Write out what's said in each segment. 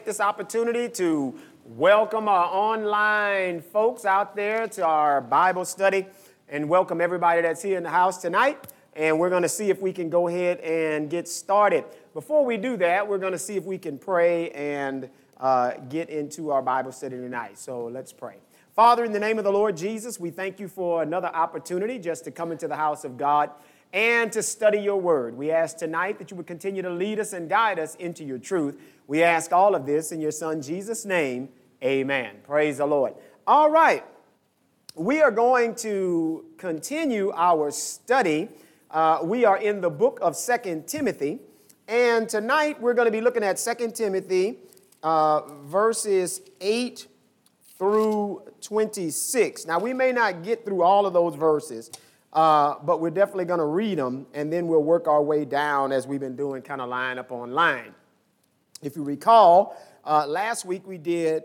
This opportunity to welcome our online folks out there to our Bible study and welcome everybody that's here in the house tonight. And we're going to see if we can go ahead and get started. Before we do that, we're going to see if we can pray and get into our Bible study tonight. So let's pray. Father, in the name of the Lord Jesus, we thank you for another opportunity just to come into the house of God and to study your word. We ask tonight that you would continue to lead us and guide us into your truth. We ask all of this in your son Jesus' name. Amen. Praise the Lord. All right. We are going to continue our study. We are in the book of 2 Timothy. And tonight we're going to be looking at 2 Timothy verses 8 through 26. Now, we may not get through all of those verses, but we're definitely going to read them, and then we'll work our way down as we've been doing, kind of line up on line. If you recall, last week we did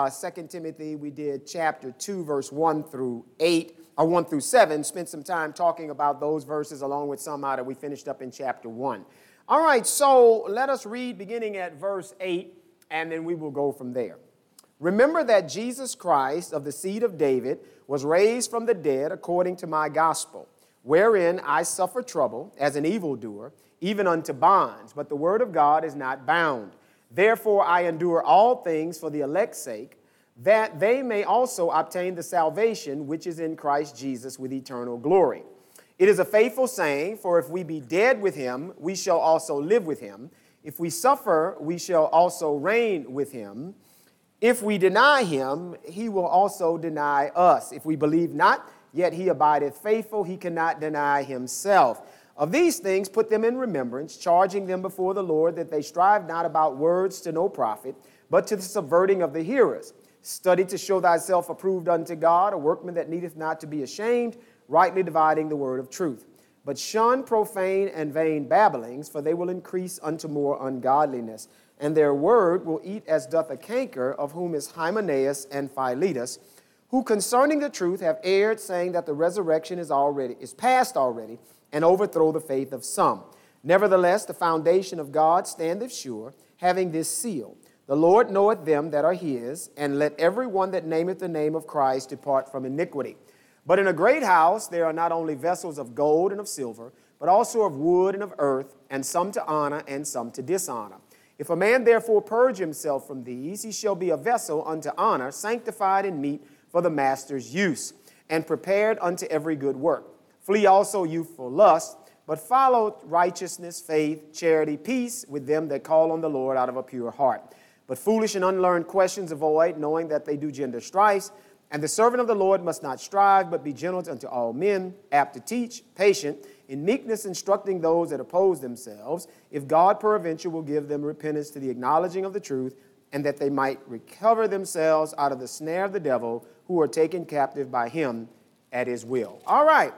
2 Timothy, we did chapter 2, verse 1 through 8, or 1 through 7, spent some time talking about those verses along with some that we finished up in chapter 1. All right, so let us read beginning at verse 8, and then we will go from there. Remember that Jesus Christ, of the seed of David, was raised from the dead according to my gospel, wherein I suffer trouble as an evildoer, even unto bonds, but the word of God is not bound. Therefore I endure all things for the elect's sake, that they may also obtain the salvation which is in Christ Jesus with eternal glory. It is a faithful saying, for if we be dead with him, we shall also live with him. If we suffer, we shall also reign with him. If we deny him, he will also deny us. If we believe not, yet he abideth faithful, he cannot deny himself. Of these things put them in remembrance, charging them before the Lord that they strive not about words to no profit, but to the subverting of the hearers. Study to show thyself approved unto God, a workman that needeth not to be ashamed, rightly dividing the word of truth. But shun profane and vain babblings, for they will increase unto more ungodliness. And their word will eat as doth a canker, of whom is Hymenaeus and Philetus, who concerning the truth have erred, saying that the resurrection is past already, and overthrow the faith of some. Nevertheless, the foundation of God standeth sure, having this seal: the Lord knoweth them that are his, and let every one that nameth the name of Christ depart from iniquity. But in a great house there are not only vessels of gold and of silver, but also of wood and of earth, and some to honor and some to dishonor. If a man therefore purge himself from these, he shall be a vessel unto honor, sanctified and meet for the master's use, and prepared unto every good work. Flee also youthful lust, but follow righteousness, faith, charity, peace with them that call on the Lord out of a pure heart. But foolish and unlearned questions avoid, knowing that they do gender strifes. And the servant of the Lord must not strive, but be gentle unto all men, apt to teach, patient, in meekness instructing those that oppose themselves, if God peradventure will give them repentance to the acknowledging of the truth, and that they might recover themselves out of the snare of the devil, who are taken captive by him at his will. All right,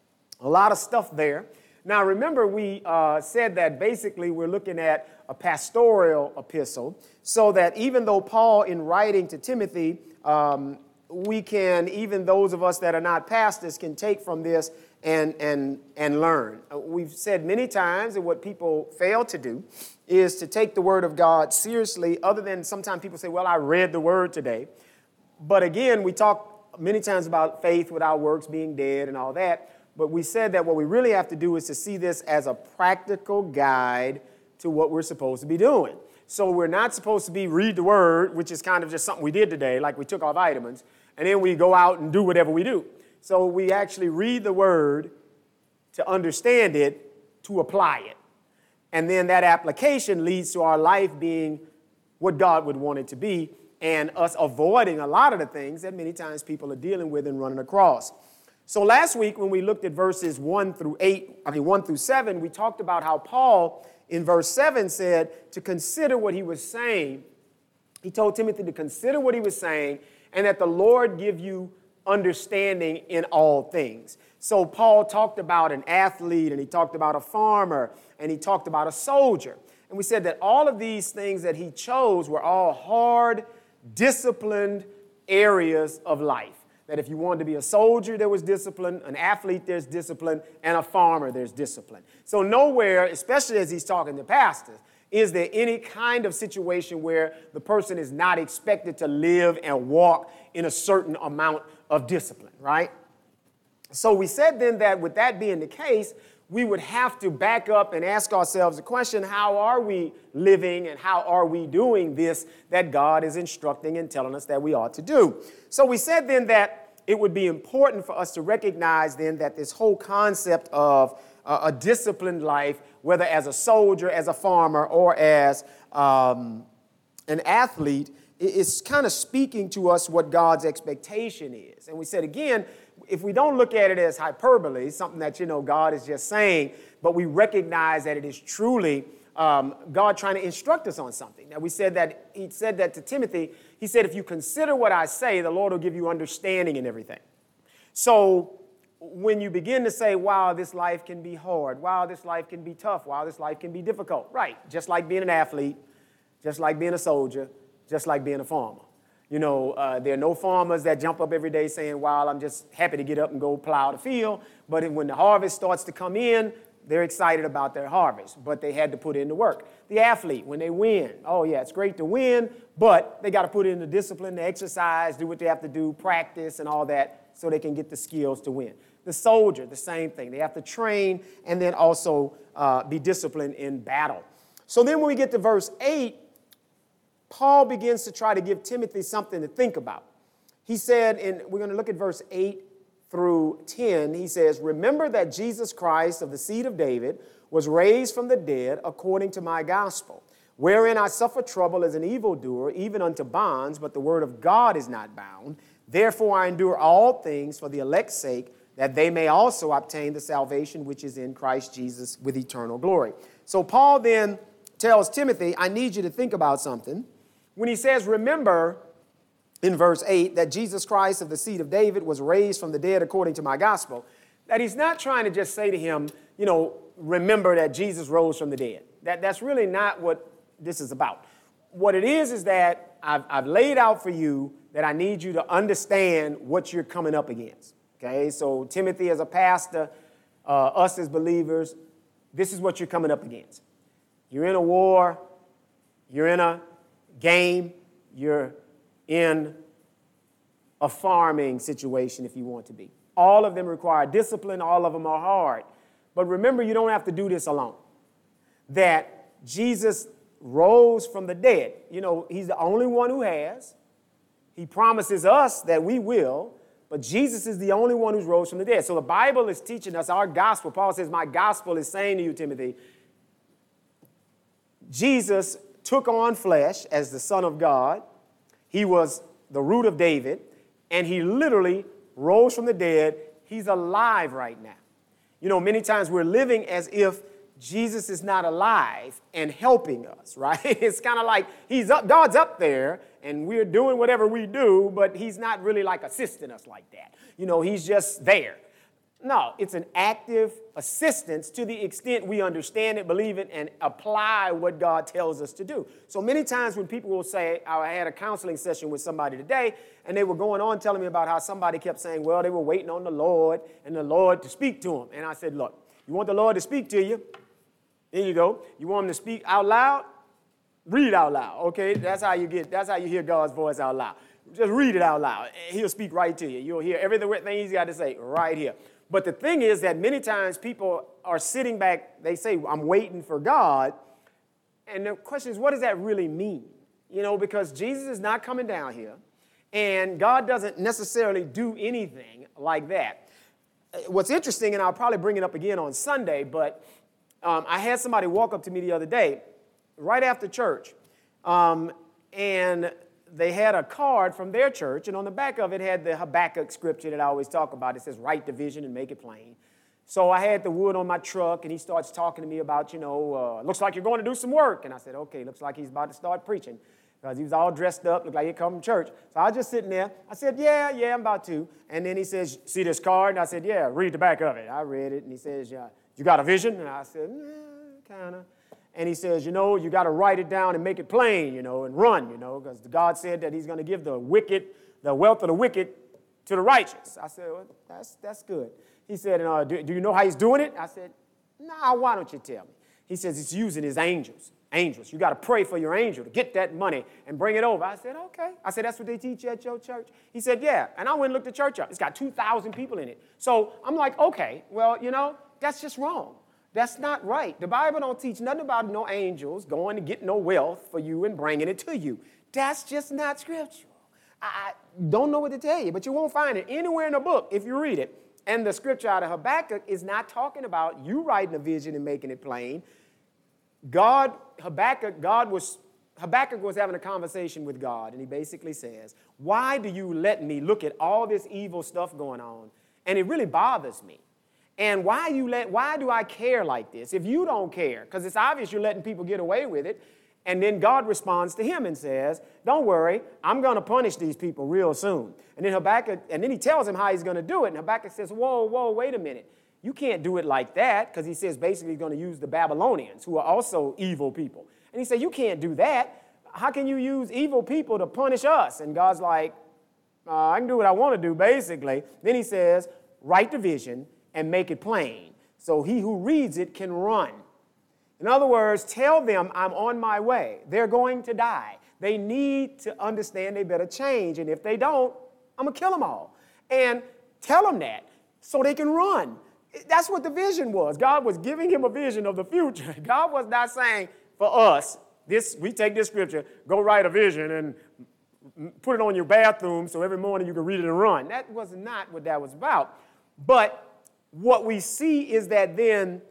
a lot of stuff there. Now remember, we said that basically we're looking at a pastoral epistle, so that even though Paul, in writing to Timothy, we can, even those of us that are not pastors, can take from this and learn. We've said many times that what people fail to do is to take the word of God seriously, other than sometimes people say, well, I read the word today. But again, we talk many times about faith without works being dead and all that. But we said that what we really have to do is to see this as a practical guide to what we're supposed to be doing. So we're not supposed to be read the word, which is kind of just something we did today, like we took our vitamins, and then we go out and do whatever we do. So we actually read the word to understand it, to apply it. And then that application leads to our life being what God would want it to be, and us avoiding a lot of the things that many times people are dealing with and running across. So last week when we looked at verses 1 through 7, we talked about how Paul in verse 7 said to consider what he was saying. He told Timothy to consider what he was saying, and that the Lord give you understanding in all things. So Paul talked about an athlete, and he talked about a farmer, and he talked about a soldier. And we said that all of these things that he chose were all hard, disciplined areas of life. That if you wanted to be a soldier, there was discipline, an athlete, there's discipline, and a farmer, there's discipline. So nowhere, especially as he's talking to pastors, Is there any kind of situation where the person is not expected to live and walk in a certain amount of discipline, right? So we said then that with that being the case, we would have to back up and ask ourselves the question, how are we living and how are we doing this that God is instructing and telling us that we ought to do? So we said then that it would be important for us to recognize then that this whole concept of a disciplined life, whether as a soldier, as a farmer, or as an athlete, is kind of speaking to us what God's expectation is. And we said again, if we don't look at it as hyperbole, something that, God is just saying, but we recognize that it is truly God trying to instruct us on something. Now, we said that he said that to Timothy. He said, if you consider what I say, the Lord will give you understanding in everything. So when you begin to say, wow, this life can be hard, wow, this life can be tough, wow, this life can be difficult, right, just like being an athlete, just like being a soldier, just like being a farmer. There are no farmers that jump up every day saying, wow, I'm just happy to get up and go plow the field. But when the harvest starts to come in, they're excited about their harvest, but they had to put in the work. The athlete, when they win, oh yeah, it's great to win, but they got to put in the discipline, the exercise, do what they have to do, practice and all that so they can get the skills to win. The soldier, the same thing. They have to train and then also be disciplined in battle. So then when we get to verse 8, Paul begins to try to give Timothy something to think about. He said, and we're going to look at verse 8 through 10, he says, remember that Jesus Christ of the seed of David was raised from the dead according to my gospel, wherein I suffer trouble as an evildoer, even unto bonds, but the word of God is not bound. Therefore I endure all things for the elect's sake, that they may also obtain the salvation which is in Christ Jesus with eternal glory. So Paul then tells Timothy, I need you to think about something. When he says, remember, in verse 8, that Jesus Christ of the seed of David was raised from the dead according to my gospel, that he's not trying to just say to him, remember that Jesus rose from the dead. That's really not what this is about. What it is that I've laid out for you that I need you to understand what you're coming up against. Okay, so Timothy as a pastor, us as believers, this is what you're coming up against. You're in a war, you're in a game, you're in a farming situation if you want to be. All of them require discipline, all of them are hard. But remember, you don't have to do this alone. That Jesus rose from the dead. He's the only one who has. He promises us that we will, but Jesus is the only one who's rose from the dead. So the Bible is teaching us our gospel. Paul says, my gospel is saying to you, Timothy, Jesus took on flesh as the Son of God. He was the root of David, and he literally rose from the dead. He's alive right now. Many times we're living as if Jesus is not alive and helping us, right? It's kind of like God's up there, and we're doing whatever we do, but he's not really like assisting us like that. He's just there. No, it's an active assistance to the extent we understand it, believe it, and apply what God tells us to do. So many times when people will say, I had a counseling session with somebody today, and they were going on telling me about how somebody kept saying, well, they were waiting on the Lord and the Lord to speak to them. And I said, look, you want the Lord to speak to you? There you go. You want him to speak out loud? Read out loud, okay? That's how you hear God's voice out loud. Just read it out loud. He'll speak right to you. You'll hear everything he's got to say right here. But the thing is that many times people are sitting back, they say, I'm waiting for God. And the question is, what does that really mean? Because Jesus is not coming down here, and God doesn't necessarily do anything like that. What's interesting, and I'll probably bring it up again on Sunday, but I had somebody walk up to me the other day, right after church, and they had a card from their church, and on the back of it had the Habakkuk scripture that I always talk about. It says, write the vision and make it plain. So I had the wood on my truck, and he starts talking to me about, looks like you're going to do some work. And I said, okay, looks like he's about to start preaching, because he was all dressed up, looked like he'd come from church. So I was just sitting there. I said, yeah, I'm about to. And then he says, see this card? And I said, yeah, read the back of it. I read it, and he says, yeah, you got a vision? And I said, kind of. And he says, you got to write it down and make it plain, and run, because God said that he's going to give the wealth of the wicked to the righteous. I said, well, that's good. He said, do you know how he's doing it? I said, no, why don't you tell me? He says he's using his angels. Angels. You got to pray for your angel to get that money and bring it over. I said, okay. I said, that's what they teach you at your church? He said, yeah. And I went and looked the church up. It's got 2,000 people in it. So I'm like, okay, well, that's just wrong. That's not right. The Bible don't teach nothing about no angels going to get no wealth for you and bringing it to you. That's just not scriptural. I don't know what to tell you, but you won't find it anywhere in the book if you read it. And the scripture out of Habakkuk is not talking about you writing a vision and making it plain. Habakkuk was having a conversation with God, and he basically says, why do you let me look at all this evil stuff going on? And it really bothers me. And why do I care like this? If you don't care, because it's obvious you're letting people get away with it. And then God responds to him and says, don't worry, I'm going to punish these people real soon. And then he tells him how he's going to do it. And Habakkuk says, whoa, wait a minute. You can't do it like that, because he says basically he's going to use the Babylonians, who are also evil people. And he said, you can't do that. How can you use evil people to punish us? And God's like, I can do what I want to do, basically. Then he says, write the vision and make it plain, so he who reads it can run. In other words, tell them I'm on my way. They're going to die. They need to understand they better change. And if they don't, I'm going to kill them all. And tell them that so they can run. That's what the vision was. God was giving him a vision of the future. God was not saying for us, we take this scripture, go write a vision and put it on your bathroom so every morning you can read it and run. That was not what that was about. But what we see is that then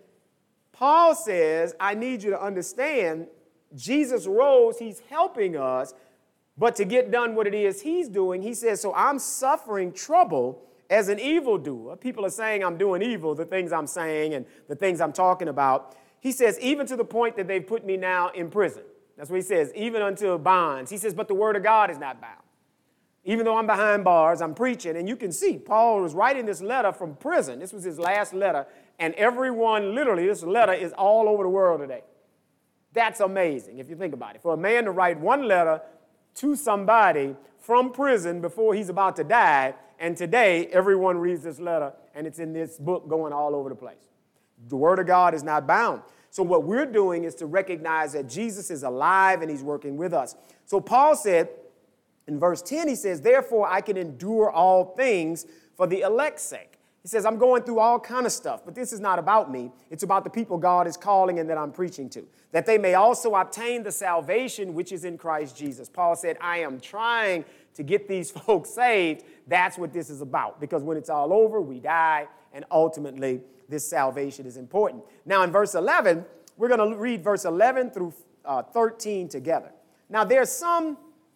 Paul says, I need you to understand, Jesus rose, he's helping us, but to get done what it is he's doing, he says, so I'm suffering trouble as an evildoer. People are saying I'm doing evil, the things I'm saying and the things I'm talking about. He says, even to the point that they've put me now in prison. That's what he says, even until bonds. He says, but the word of God is not bound. Even though I'm behind bars, I'm preaching. And you can see Paul was writing this letter from prison. This was his last letter. And everyone, literally, this letter is all over the world today. That's amazing, if you think about it. For a man to write one letter to somebody from prison before he's about to die, and today everyone reads this letter, and it's in this book going all over the place. The word of God is not bound. So what we're doing is to recognize that Jesus is alive and he's working with us. So Paul said, in verse 10, he says, therefore I can endure all things for the elect's sake. He says, I'm going through all kind of stuff, but this is not about me. It's about the people God is calling and that I'm preaching to, that they may also obtain the salvation which is in Christ Jesus. Paul said, I am trying to get these folks saved. That's what this is about, because when it's all over, we die, and ultimately this salvation is important. Now in verse 11, we're going to read verse 11 through 13 together. Now there's some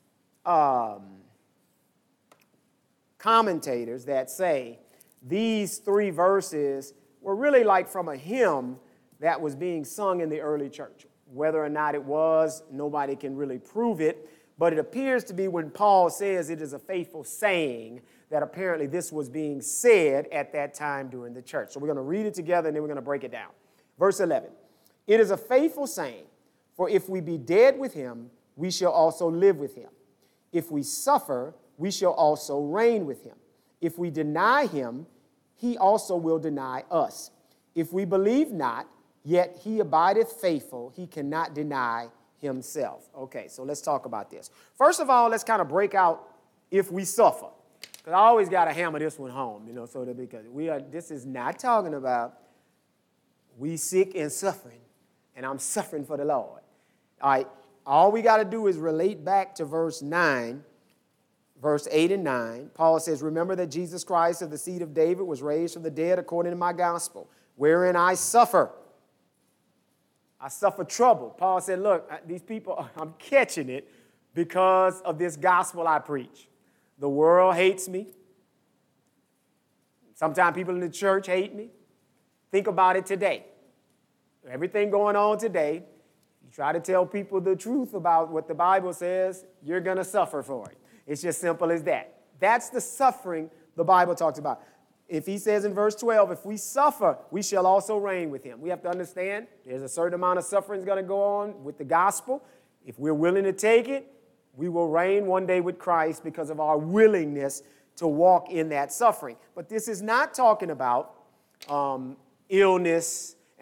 commentators that say these three verses were really like from a hymn that was being sung in the early church. Whether or not it was, nobody can really prove it, but it appears to be when Paul says it is a faithful saying that apparently this was being said at that time during the church. So we're going to read it together and then we're going to break it down. Verse 11, it is a faithful saying, for if we be dead with him, we shall also live with him. If we suffer, we shall also reign with him. If we deny him, he also will deny us. If we believe not, yet he abideth faithful, he cannot deny himself. Okay, so let's talk about this. First of all, let's kind of break out if we suffer. Because I always got to hammer this one home, so that because this is not talking about we sick and suffering, and I'm suffering for the Lord. All right. All we got to do is relate back to verse 9, verse 8 and 9. Paul says, remember that Jesus Christ of the seed of David was raised from the dead according to my gospel, wherein I suffer. I suffer trouble. Paul said, look, these people, I'm catching it because of this gospel I preach. The world hates me. Sometimes people in the church hate me. Think about it today. Everything going on today. Try to tell people the truth about what the Bible says, you're going to suffer for it. It's just simple as that. That's the suffering the Bible talks about. If he says in verse 12, if we suffer, we shall also reign with him. We have to understand there's a certain amount of suffering is going to go on with the gospel. If we're willing to take it, we will reign one day with Christ because of our willingness to walk in that suffering. But this is not talking about illness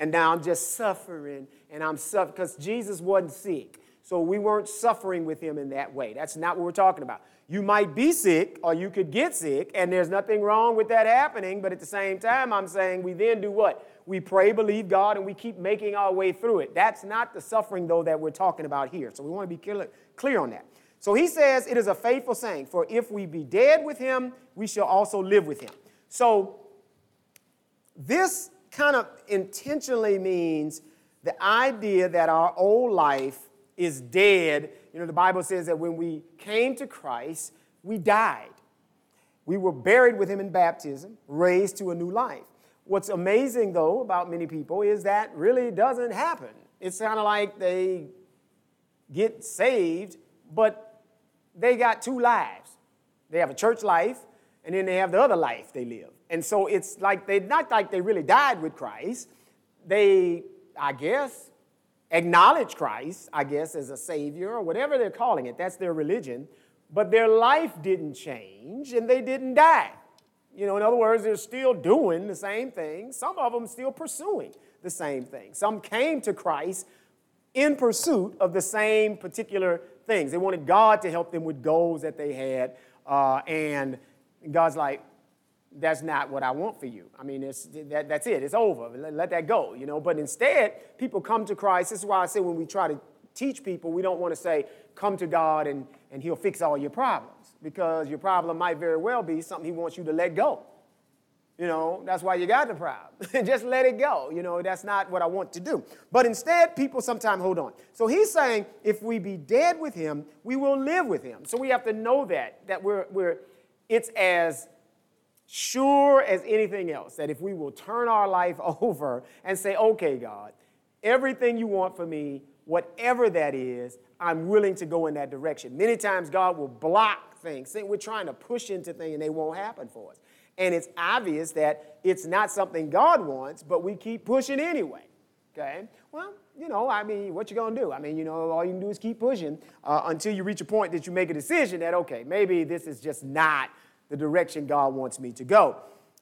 and now I'm just suffering, and I'm suffering because Jesus wasn't sick. So we weren't suffering with him in that way. That's not what we're talking about. You might be sick or you could get sick, and there's nothing wrong with that happening, but at the same time, I'm saying we then do what? We pray, believe God, and we keep making our way through it. That's not the suffering, though, that we're talking about here. So we want to be clear on that. So he says it is a faithful saying, for if we be dead with him, we shall also live with him. So this kind of intentionally means the idea that our old life is dead. You know, the Bible says that when we came to Christ, we died. We were buried with him in baptism, raised to a new life. What's amazing, though, about many people is that really doesn't happen. It's kind of like they get saved, but they got two lives. They have a church life, and then they have the other life they live. And so it's like not like they really died with Christ. They, I guess, acknowledge Christ, I guess, as a Savior or whatever they're calling it. That's their religion. But their life didn't change, and they didn't die. You know, in other words, they're still doing the same thing. Some of them still pursuing the same thing. Some came to Christ in pursuit of the same particular things. They wanted God to help them with goals that they had, and God's like, that's not what I want for you. I mean, that's it. It's over. Let that go, you know. But instead, people come to Christ. This is why I say when we try to teach people, we don't want to say, come to God and he'll fix all your problems, because your problem might very well be something he wants you to let go. You know, that's why you got the problem. Just let it go. You know, that's not what I want to do. But instead, people sometimes hold on. So he's saying, if we be dead with him, we will live with him. So we have to know that it's as sure as anything else, that if we will turn our life over and say, okay, God, everything you want for me, whatever that is, I'm willing to go in that direction. Many times God will block things. We're trying to push into things and they won't happen for us. And it's obvious that it's not something God wants, but we keep pushing anyway. Okay? Well, you know, I mean, what you going to do? I mean, you know, all you can do is keep pushing until you reach a point that you make a decision that, okay, maybe this is just not the direction God wants me to go.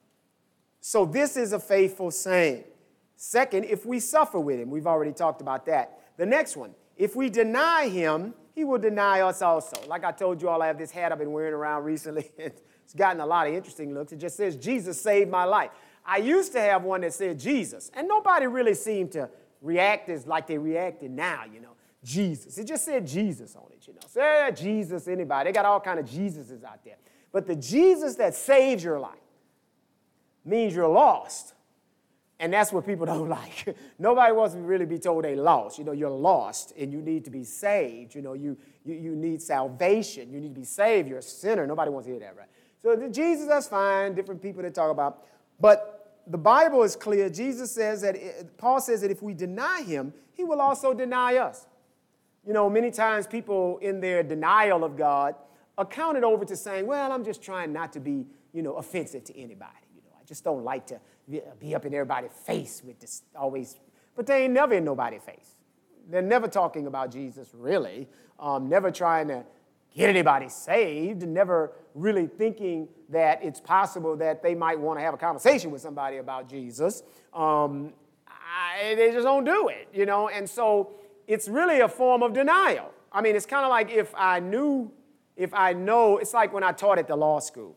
So this is a faithful saying. Second, if we suffer with him, we've already talked about that. The next one, if we deny him, he will deny us also. Like I told you all, I have this hat I've been wearing around recently. It's gotten a lot of interesting looks. It just says, Jesus saved my life. I used to have one that said Jesus, and nobody really seemed to react as like they reacted now, you know. Jesus. It just said Jesus on it, you know. Say Jesus, anybody. They got all kind of Jesuses out there. But the Jesus that saves your life means you're lost. And that's what people don't like. Nobody wants to really be told they're lost. You know, you're lost and you need to be saved. You know, you need salvation. You need to be saved. You're a sinner. Nobody wants to hear that, right? So the Jesus, that's fine. Different people that talk about. But the Bible is clear. Jesus says that, Paul says that if we deny him, he will also deny us. You know, many times people in their denial of God account it over to saying, well, I'm just trying not to be, you know, offensive to anybody. You know, I just don't like to be up in everybody's face with this always. But they ain't never in nobody's face. They're never talking about Jesus, really. Never trying to get anybody saved, never really thinking that it's possible that they might want to have a conversation with somebody about Jesus. They just don't do it, you know. And so it's really a form of denial. I mean, it's kind of like if I know, it's like when I taught at the law school.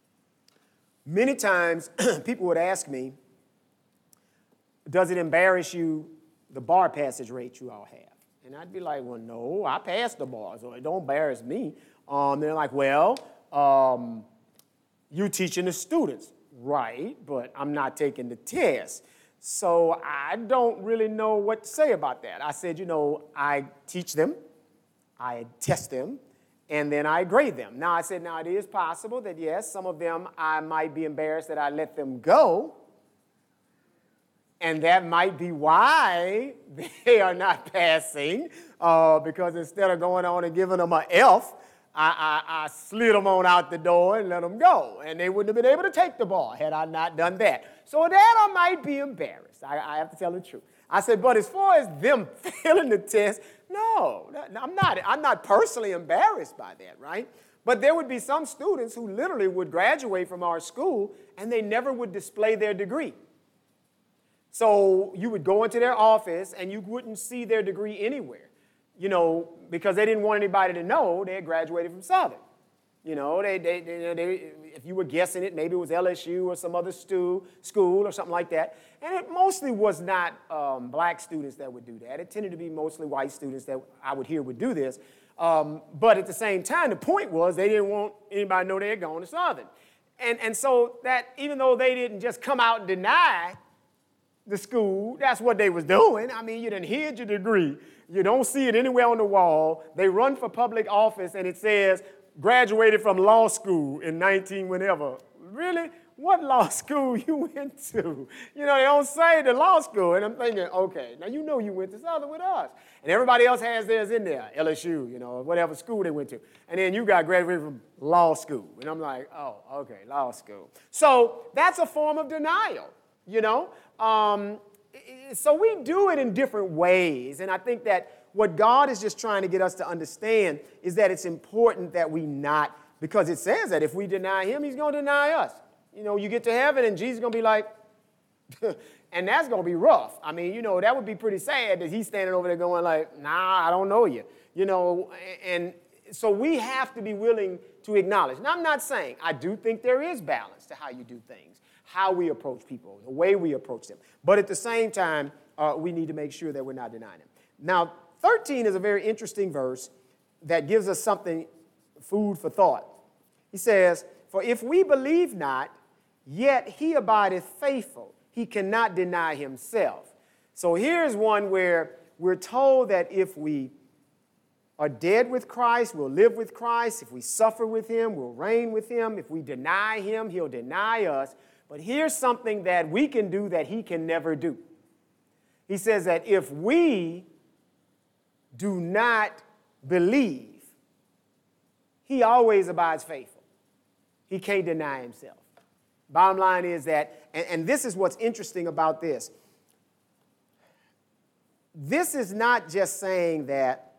Many times people would ask me, does it embarrass you, the bar passage rate you all have? And I'd be like, well, no, I passed the bar, so it don't embarrass me. They're like, well, you teaching the students. Right, but I'm not taking the test. So I don't really know what to say about that. I said, you know, I teach them, I test them, and then I grade them. Now, I said, now, it is possible that, yes, some of them I might be embarrassed that I let them go, and that might be why they are not passing, because instead of going on and giving them an F, I slid them on out the door and let them go, and they wouldn't have been able to take the ball had I not done that. So that I might be embarrassed. I have to tell the truth. I said, but as far as them failing the test, no, I'm not personally embarrassed by that, right? But there would be some students who literally would graduate from our school and they never would display their degree. So you would go into their office and you wouldn't see their degree anywhere, because they didn't want anybody to know they had graduated from Southern. If you were guessing it, maybe it was LSU or some other school or something like that. And it mostly was not black students that would do that. It tended to be mostly white students that I would hear would do this. But at the same time, the point was they didn't want anybody to know they had gone to Southern. And so that even though they didn't just come out and deny the school, that's what they was doing. I mean, you done hid your degree. You don't see it anywhere on the wall. They run for public office and it says, graduated from law school in 19 whenever. Really? What law school you went to? They don't say the law school. And I'm thinking, okay, now you went to Southern with us. And everybody else has theirs in there, LSU, whatever school they went to. And then you got graduated from law school. And I'm like, oh, okay, law school. So that's a form of denial, So we do it in different ways. And I think that what God is just trying to get us to understand is that it's important that we not, because it says that if we deny him, he's going to deny us. You get to heaven and Jesus is going to be like, and that's going to be rough. I mean, that would be pretty sad that he's standing over there going like, nah, I don't know you. And so we have to be willing to acknowledge. Now, I'm not saying, I do think there is balance to how you do things, how we approach people, the way we approach them. But at the same time, we need to make sure that we're not denying them. Now, 13 is a very interesting verse that gives us something, food for thought. He says, for if we believe not, yet he abideth faithful. He cannot deny himself. So here's one where we're told that if we are dead with Christ, we'll live with Christ. If we suffer with him, we'll reign with him. If we deny him, he'll deny us. But here's something that we can do that he can never do. He says that if we do not believe, he always abides faithful. He can't deny himself. Bottom line is that, and this is what's interesting about this. This is not just saying that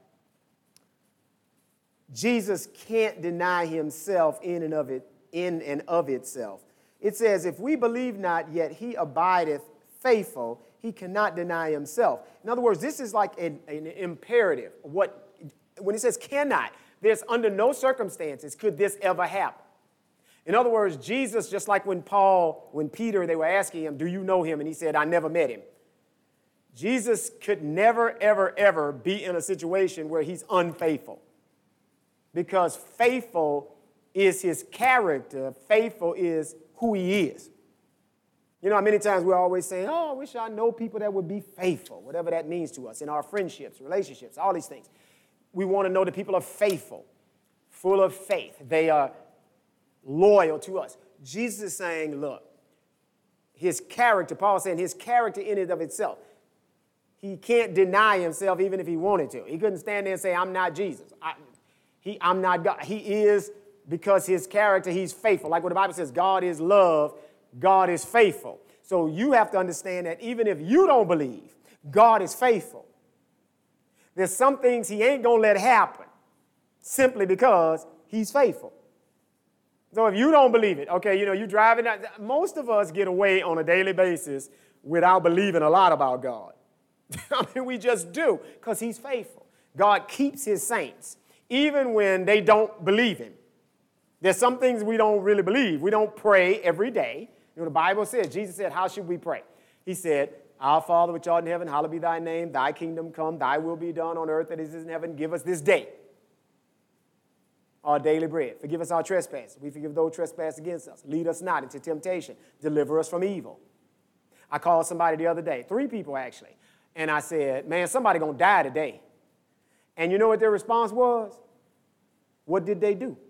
Jesus can't deny himself in and of itself. It says, if we believe not, yet he abideth faithful, he cannot deny himself. In other words, this is like an imperative. When it says cannot, there's under no circumstances could this ever happen. In other words, Jesus, just like when Peter, they were asking him, do you know him? And he said, I never met him. Jesus could never, ever, ever be in a situation where he's unfaithful. Because faithful is his character. Faithful is who he is. Many times we're always saying, oh, I wish I know people that would be faithful, whatever that means to us in our friendships, relationships, all these things. We want to know that people are faithful, full of faith. They are loyal to us. Jesus is saying, look, his character, Paul is saying his character in and of itself, he can't deny himself even if he wanted to. He couldn't stand there and say, I'm not Jesus. I'm not God. He is, because his character, he's faithful. Like what the Bible says, God is love, God is faithful. So you have to understand that even if you don't believe, God is faithful. There's some things he ain't going to let happen simply because he's faithful. So if you don't believe it, okay, you driving, most of us get away on a daily basis without believing a lot about God. I mean, we just do, because he's faithful. God keeps his saints, even when they don't believe him. There's some things we don't really believe. We don't pray every day. The Bible says, Jesus said, how should we pray? He said, our Father which art in heaven, hallowed be thy name, thy kingdom come, thy will be done on earth as it is in heaven. Give us this day our daily bread. Forgive us our trespasses. We forgive those trespass against us. Lead us not into temptation. Deliver us from evil. I called somebody the other day, 3 people actually, and I said, man, somebody going to die today. And you know what their response was? What did they do?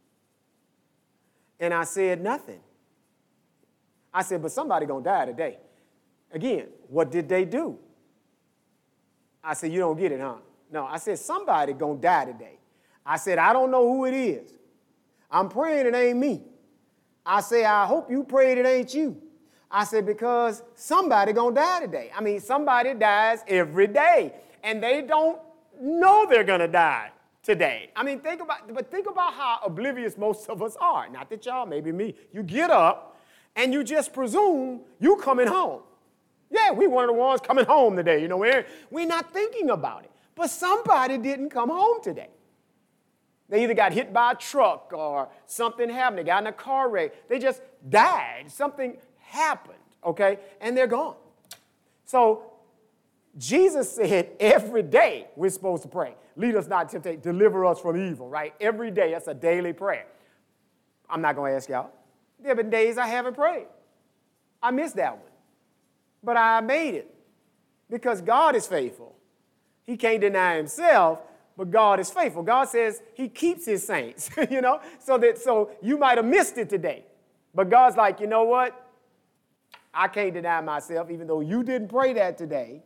And I said, nothing. I said, but somebody going to die today. Again, what did they do? I said, you don't get it, huh? No, I said, somebody going to die today. I said, I don't know who it is. I'm praying it ain't me. I say, I hope you prayed it ain't you. I said, because somebody going to die today. I mean, somebody dies every day, and they don't know they're going to die today. I mean, think about how oblivious most of us are. Not that y'all, maybe me. You get up, and you just presume you coming home. Yeah, we one of the ones coming home today. We're not thinking about it. But somebody didn't come home today. They either got hit by a truck or something happened. They got in a car wreck. They just died. Something happened, okay? And they're gone. So Jesus said every day we're supposed to pray. Lead us not to temptation, deliver us from evil, right? Every day, that's a daily prayer. I'm not going to ask y'all. There have been days I haven't prayed. I missed that one. But I made it because God is faithful. He can't deny himself, but God is faithful. God says he keeps his saints, so you might have missed it today. But God's like, you know what? I can't deny myself, even though you didn't pray that today.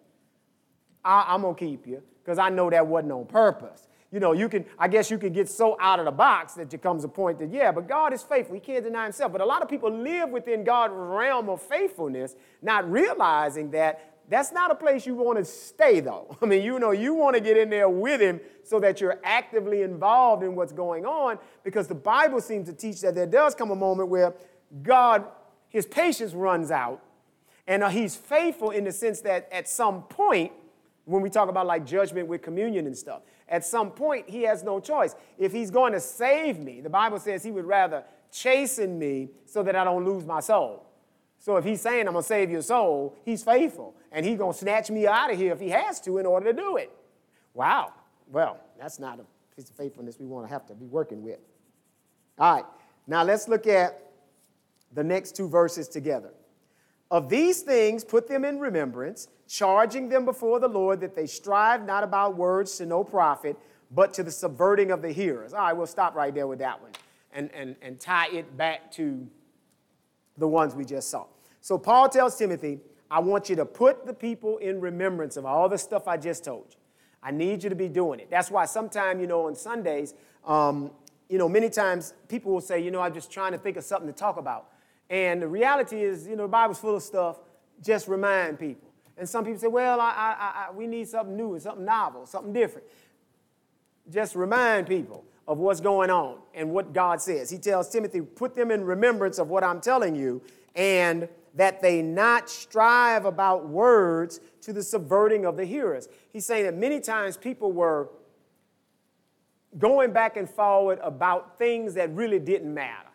I'm going to keep you because I know that wasn't on purpose. I guess you can get so out of the box that there comes a point that, yeah, but God is faithful. He can't deny himself. But a lot of people live within God's realm of faithfulness, not realizing that that's not a place you want to stay, though. I mean, you want to get in there with him so that you're actively involved in what's going on, because the Bible seems to teach that there does come a moment where God, his patience runs out, and he's faithful in the sense that at some point, when we talk about like judgment with communion and stuff, at some point he has no choice. If he's going to save me, the Bible says he would rather chasten me so that I don't lose my soul. So if he's saying I'm going to save your soul, he's faithful. And he's going to snatch me out of here if he has to in order to do it. Wow. Well, that's not a piece of faithfulness we want to have to be working with. All right. Now let's look at the next two verses together. Of these things, put them in remembrance, charging them before the Lord that they strive not about words to no profit, but to the subverting of the hearers. All right, we'll stop right there with that one and tie it back to the ones we just saw. So Paul tells Timothy, I want you to put the people in remembrance of all the stuff I just told you. I need you to be doing it. That's why sometimes, on Sundays, many times people will say, I'm just trying to think of something to talk about. And the reality is, the Bible's full of stuff. Just remind people. And some people say, well, we need something new, something novel, something different. Just remind people of what's going on and what God says. He tells Timothy, put them in remembrance of what I'm telling you, and that they not strive about words to the subverting of the hearers. He's saying that many times people were going back and forward about things that really didn't matter.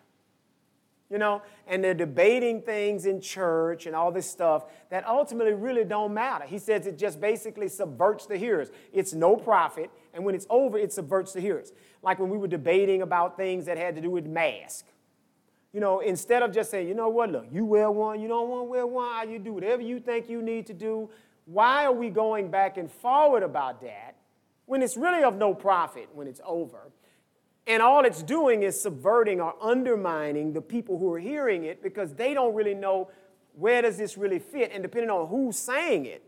And they're debating things in church and all this stuff that ultimately really don't matter. He says it just basically subverts the hearers. It's no profit, and when it's over, it subverts the hearers. Like when we were debating about things that had to do with masks. Instead of just saying, look, you wear one, you don't want to wear one, you do whatever you think you need to do. Why are we going back and forward about that when it's really of no profit when it's over? And all it's doing is subverting or undermining the people who are hearing it, because they don't really know where does this really fit. And depending on who's saying it,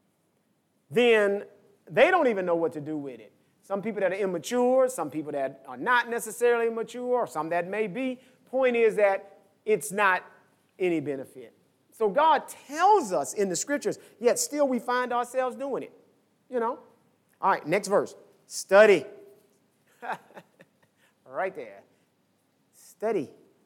then they don't even know what to do with it. Some people that are immature, some people that are not necessarily mature, or some that may be. Point is that it's not any benefit. So God tells us in the scriptures, yet still we find ourselves doing it. All right, next verse. Study. Right there. Study.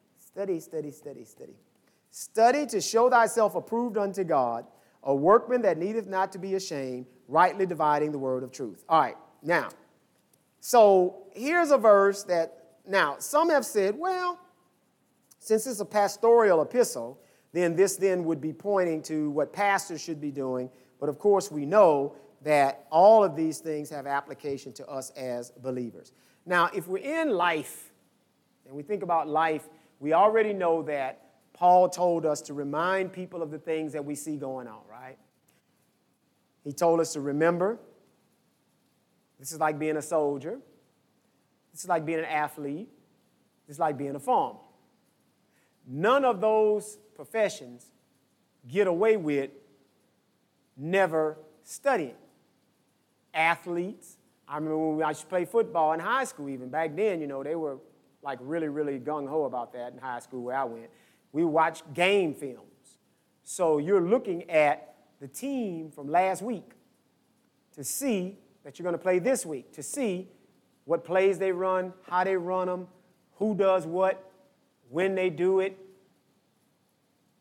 Study to show thyself approved unto God, a workman that needeth not to be ashamed, rightly dividing the word of truth. All right, now, so here's a verse that, now, some have said, well, since it's a pastoral epistle, then this would be pointing to what pastors should be doing. But of course, we know that all of these things have application to us as believers. Now, if we're in life, and we think about life, we already know that Paul told us to remind people of the things that we see going on, right? He told us to remember. This is like being a soldier. This is like being an athlete. This is like being a farmer. None of those professions get away with never studying. Athletes, I remember when I used to play football in high school even. Back then, they were like really, really gung-ho about that in high school where I went. We watched game films. So you're looking at the team from last week to see that you're going to play this week, to see what plays they run, how they run them, who does what, when they do it.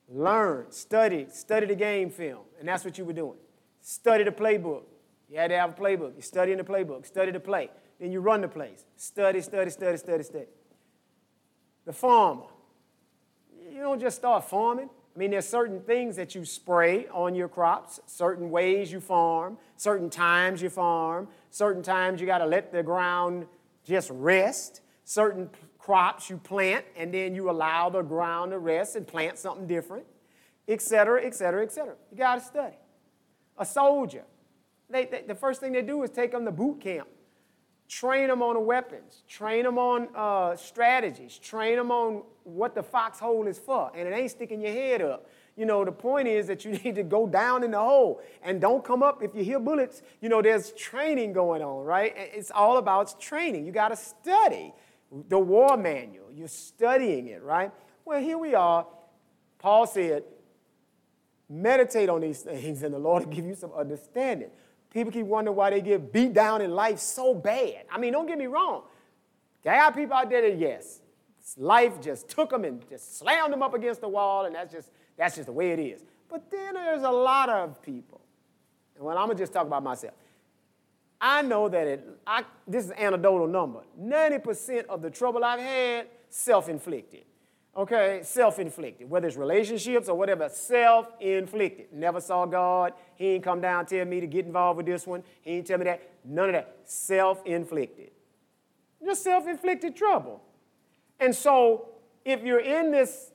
learn, study the game film. And that's what you were doing. Study the playbook. You had to have a playbook. You're studying the playbook. Study the play. Then you run the plays. Study. The farmer. You don't just start farming. I mean, there's certain things that you spray on your crops, certain ways you farm, certain times you farm, certain times you got to let the ground just rest, certain crops you plant, and then you allow the ground to rest and plant something different, et cetera, et cetera, et cetera. You got to study. A soldier, the first thing they do is take them to boot camp, train them on the weapons, train them on strategies, train them on what the foxhole is for, and it ain't sticking your head up. You know, the point is that you need to go down in the hole and don't come up if you hear bullets. You know, there's training going on, right? It's all about training. You got to study the war manual. You're studying it, right? Well, here we are. Paul said, meditate on these things and the Lord will give you some understanding. People keep wondering why they get beat down in life so bad. I mean, don't get me wrong. There are people out there that, yes, life just took them and just slammed them up against the wall, and that's just the way it is. But then there's a lot of people, and well, I'm going to just talk about myself. I know that this is an anecdotal number. 90% of the trouble I've had, self-inflicted. Okay, self-inflicted. Whether it's relationships or whatever, self-inflicted. Never saw God. He ain't come down and tell me to get involved with this one. He ain't tell me that. None of that. Self-inflicted. Just self-inflicted trouble. And so if you're in this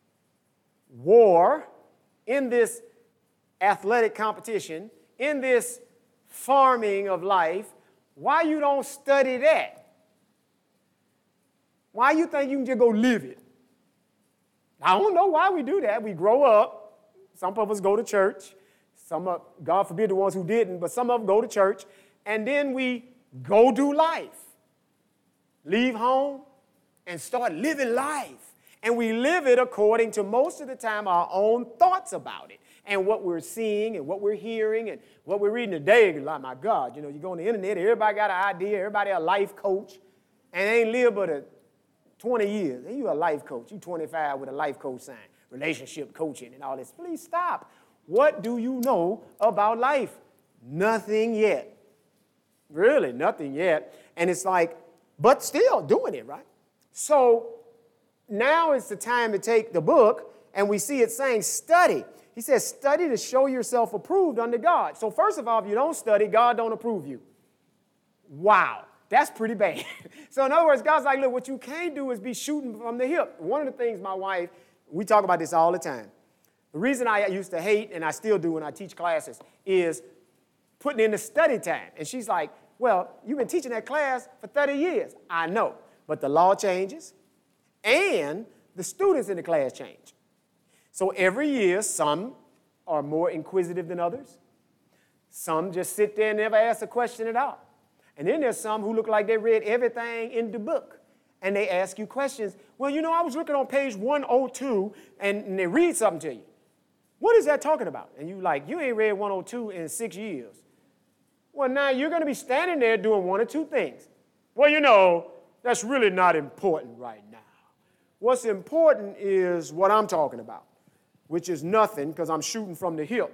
war, in this athletic competition, in this farming of life, why you don't study that? Why you think you can just go live it? I don't know why we do that. We grow up. Some of us go to church. God forbid the ones who didn't, but some of them go to church. And then we go do life. Leave home and start living life. And we live it according to, most of the time, our own thoughts about it. And what we're seeing and what we're hearing and what we're reading today. Like, my God, you know, you go on the internet, everybody got an idea, everybody a life coach, and they ain't lived but 20 years. And you a life coach. You 25 with a life coach sign, relationship coaching and all this. Please stop. What do you know about life? Nothing yet. Really, nothing yet. And it's like, but still doing it, right? So now is the time to take the book, and we see it saying study. He says study to show yourself approved unto God. So first of all, if you don't study, God don't approve you. Wow. That's pretty bad. So in other words, God's like, look, what you can't do is be shooting from the hip. One of the things my wife, we talk about this all the time. The reason I used to hate, and I still do when I teach classes, is putting in the study time. And she's like, well, you've been teaching that class for 30 years. I know, but the law changes, and the students in the class change. So every year, some are more inquisitive than others. Some just sit there and never ask a question at all. And then there's some who look like they read everything in the book, and they ask you questions. Well, you know, I was looking on page 102, and they read something to you. What is that talking about? And you like, you ain't read 102 in 6 years. Well, now you're going to be standing there doing one or two things. Well, you know, that's really not important right now. What's important is what I'm talking about, which is nothing, because I'm shooting from the hip,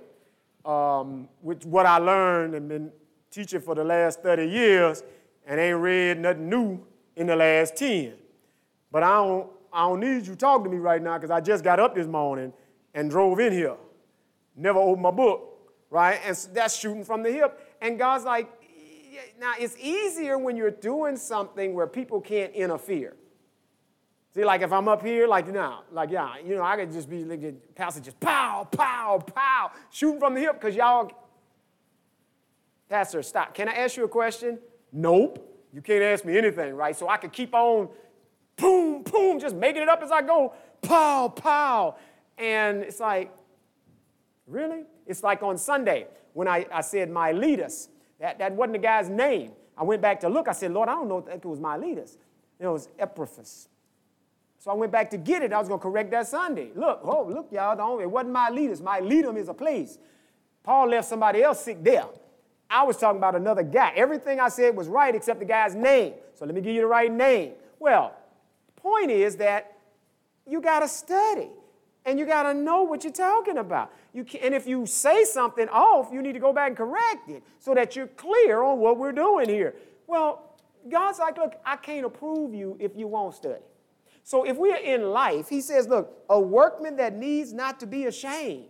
with what I learned and been teaching for the last 30 years, and ain't read nothing new in the last 10. But I don't need you talking to me right now, because I just got up this morning and drove in here. Never opened my book, right? And that's shooting from the hip. And God's like, now it's easier when you're doing something where people can't interfere. See, like if I'm up here, like now, like, yeah, you know, I could just be like the pastor just pow, pow, pow, shooting from the hip because y'all, Pastor, stop. Can I ask you a question? Nope. You can't ask me anything, right? So I could keep on boom, boom, just making it up as I go, pow, pow. And it's like, really? It's like on Sunday when I said Miletus. That wasn't the guy's name. I went back to look. I said, Lord, I don't know if it was Miletus. It was Epaphras. So I went back to get it. I was going to correct that Sunday. Look, y'all, it wasn't Miletus. Miletum is a place. Paul left somebody else sick there. I was talking about another guy. Everything I said was right except the guy's name. So let me give you the right name. Well, point is that you got to study. And you got to know what you're talking about. And if you say something off, you need to go back and correct it so that you're clear on what we're doing here. Well, God's like, look, I can't approve you if you won't study. So if we're in life, he says, look, a workman that needs not to be ashamed.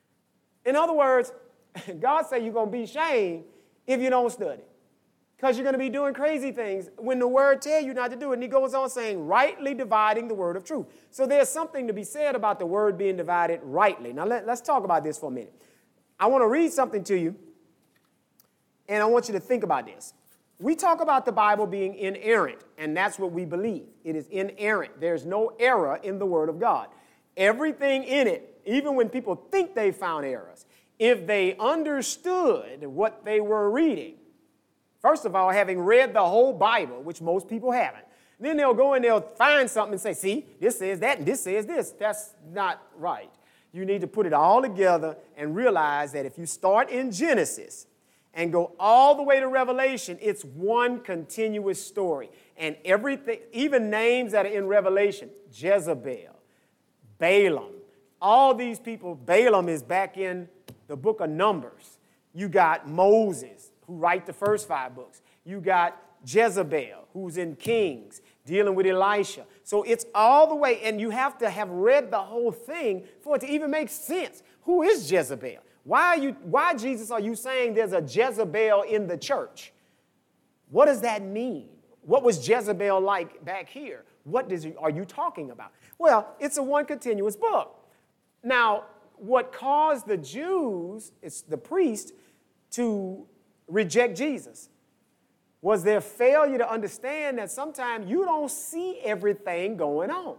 In other words, God says you're going to be ashamed if you don't study, because you're going to be doing crazy things when the word tells you not to do it. And he goes on saying, rightly dividing the word of truth. So there's something to be said about the word being divided rightly. Now let's talk about this for a minute. I want to read something to you, and I want you to think about this. We talk about the Bible being inerrant, and that's what we believe. It is inerrant. There's no error in the Word of God. Everything in it, even when people think they found errors, if they understood what they were reading, first of all, having read the whole Bible, which most people haven't, then they'll go and they'll find something and say, see, this says that and this says this. That's not right. You need to put it all together and realize that if you start in Genesis and go all the way to Revelation, it's one continuous story. And everything, even names that are in Revelation, Jezebel, Balaam, all these people, Balaam is back in the book of Numbers. You got Moses, who write the first 5 books. You got Jezebel, who's in Kings, dealing with Elisha. So it's all the way, and you have to have read the whole thing for it to even make sense. Who is Jezebel? Why, Jesus, are you saying there's a Jezebel in the church? What does that mean? What was Jezebel like back here? Are you talking about? Well, it's a one continuous book. Now, what caused the Jews, it's the priests, to reject Jesus was their failure to understand that sometimes you don't see everything going on.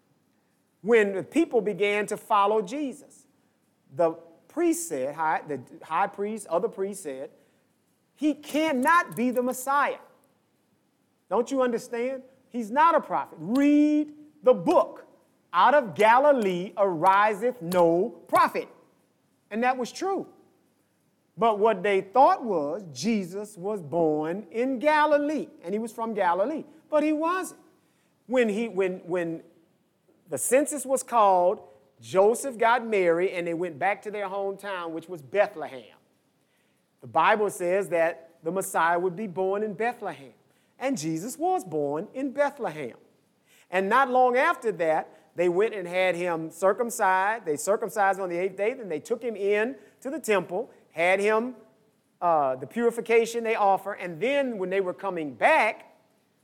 When the people began to follow Jesus, the priest said, the high priest, other priests said, he cannot be the Messiah. Don't you understand? He's not a prophet. Read the book. Out of Galilee ariseth no prophet. And that was true. But what they thought was Jesus was born in Galilee, and he was from Galilee, but he wasn't. When the census was called, Joseph got married, and they went back to their hometown, which was Bethlehem. The Bible says that the Messiah would be born in Bethlehem, and Jesus was born in Bethlehem. And not long after that, they went and had him circumcised. They circumcised on the 8th day, and they took him in to the temple, had him the purification they offer, and then when they were coming back,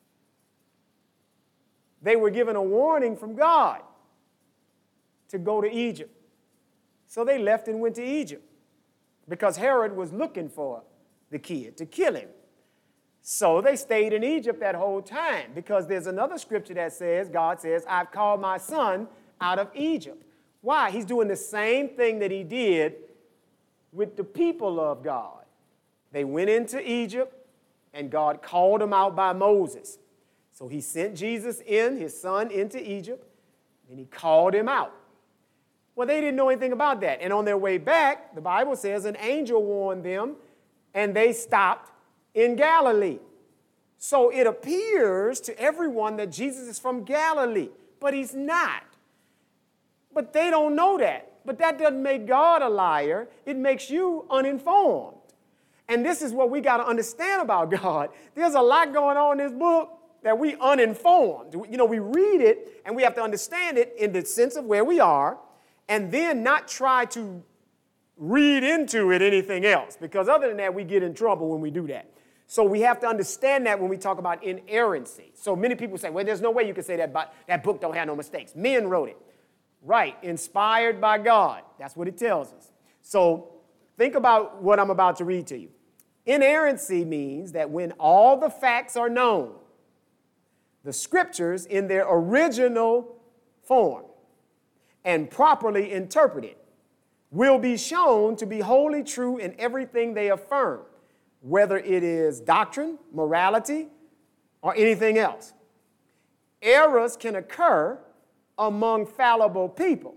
they were given a warning from God to go to Egypt. So they left and went to Egypt because Herod was looking for the kid to kill him. So they stayed in Egypt that whole time because there's another scripture that says, God says, I've called my son out of Egypt. Why? He's doing the same thing that he did with the people of God. They went into Egypt, and God called them out by Moses. So he sent Jesus his son, into Egypt, and he called him out. Well, they didn't know anything about that. And on their way back, the Bible says an angel warned them, and they stopped in Galilee. So it appears to everyone that Jesus is from Galilee, but he's not. But they don't know that. But that doesn't make God a liar. It makes you uninformed. And this is what we got to understand about God. There's a lot going on in this book that we uninformed. You know, we read it, and we have to understand it in the sense of where we are, and then not try to read into it anything else, because other than that, we get in trouble when we do that. So we have to understand that when we talk about inerrancy. So many people say, well, there's no way you can say that book don't have no mistakes. Men wrote it. Right, inspired by God. That's what it tells us. So think about what I'm about to read to you. Inerrancy means that when all the facts are known, the scriptures in their original form and properly interpreted will be shown to be wholly true in everything they affirm, whether it is doctrine, morality, or anything else. Errors can occur among fallible people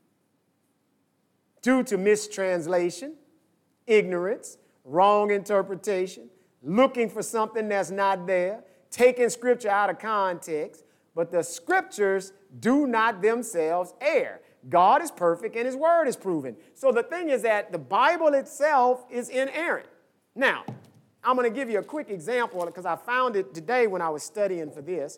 due to mistranslation, ignorance, wrong interpretation, looking for something that's not there, taking scripture out of context, but the scriptures do not themselves err. God is perfect and his word is proven. So the thing is that the Bible itself is inerrant. Now, I'm going to give you a quick example because I found it today when I was studying for this.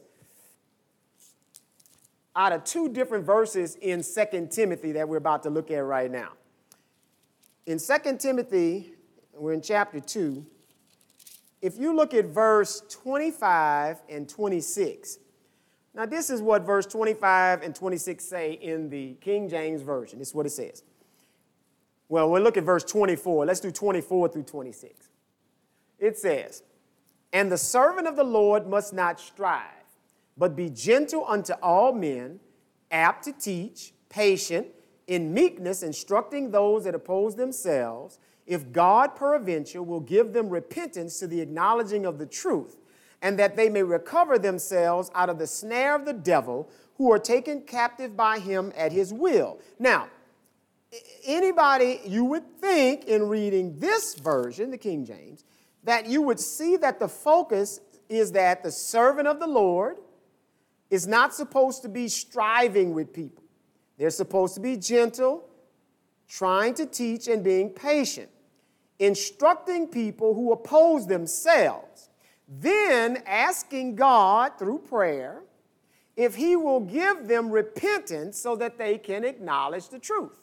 Out of two different verses in 2 Timothy that we're about to look at right now. In 2 Timothy, we're in chapter 2. If you look at verse 25 and 26, now this is what verse 25 and 26 say in the King James Version. This is what it says. Well, we'll look at verse 24. Let's do 24 through 26. It says, "And the servant of the Lord must not strive, but be gentle unto all men, apt to teach, patient, in meekness, instructing those that oppose themselves, if God peradventure will give them repentance to the acknowledging of the truth, and that they may recover themselves out of the snare of the devil, who are taken captive by him at his will." Now, anybody, you would think in reading this version, the King James, that you would see that the focus is that the servant of the Lord is not supposed to be striving with people. They're supposed to be gentle, trying to teach and being patient, instructing people who oppose themselves, then asking God through prayer if he will give them repentance so that they can acknowledge the truth,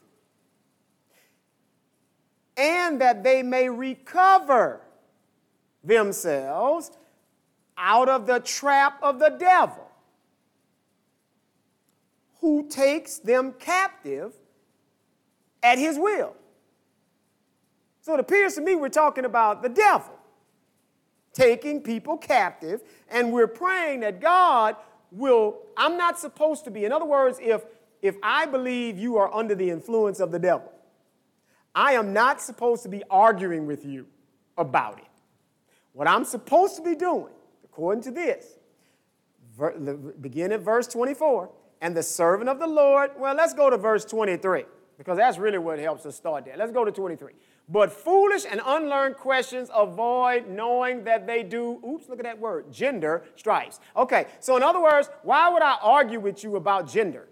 and that they may recover themselves out of the trap of the devil, who takes them captive at his will. So it appears to me we're talking about the devil taking people captive, and we're praying that God will, I'm not supposed to be, in other words, if I believe you are under the influence of the devil, I am not supposed to be arguing with you about it. What I'm supposed to be doing, according to this, begin at verse 24, "And the servant of the Lord," well, let's go to verse 23, because that's really what helps us start there. Let's go to 23. "But foolish and unlearned questions avoid, knowing that they do," oops, look at that word, "gender strifes." Okay, so in other words, why would I argue with you about gender?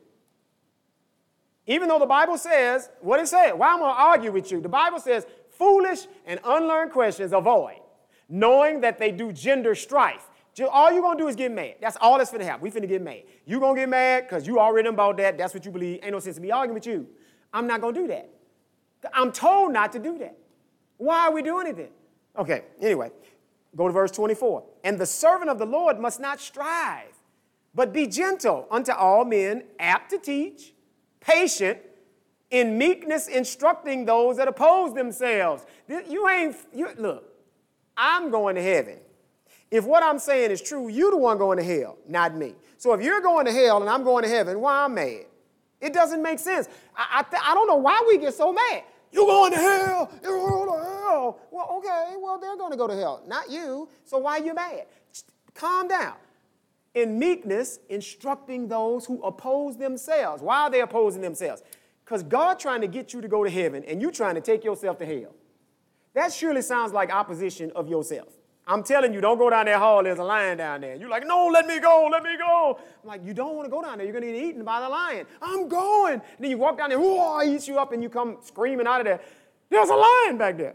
Even though the Bible says, what it said, why am I going to argue with you? The Bible says, foolish and unlearned questions avoid, knowing that they do gender strife. All you're going to do is get mad. That's all that's finna happen. We finna get mad. You're going to get mad because you already about that. That's what you believe. Ain't no sense in me arguing with you. I'm not going to do that. I'm told not to do that. Why are we doing it then? Okay, anyway, go to verse 24. "And the servant of the Lord must not strive, but be gentle unto all men, apt to teach, patient, in meekness instructing those that oppose themselves." Look, I'm going to heaven. If what I'm saying is true, you're the one going to hell, not me. So if you're going to hell and I'm going to heaven, why I'm mad? It doesn't make sense. I don't know why we get so mad. You're going to hell. You're going to hell. Well, okay, well, they're going to go to hell, not you. So why are you mad? Just calm down. In meekness, instructing those who oppose themselves. Why are they opposing themselves? Because God trying to get you to go to heaven and you trying to take yourself to hell. That surely sounds like opposition of yourself. I'm telling you, don't go down that hall. There's a lion down there. You're like, no, let me go, let me go. I'm like, you don't want to go down there. You're going to get eaten by the lion. I'm going. And then you walk down there, whoa, he eats you up, and you come screaming out of there. There's a lion back there.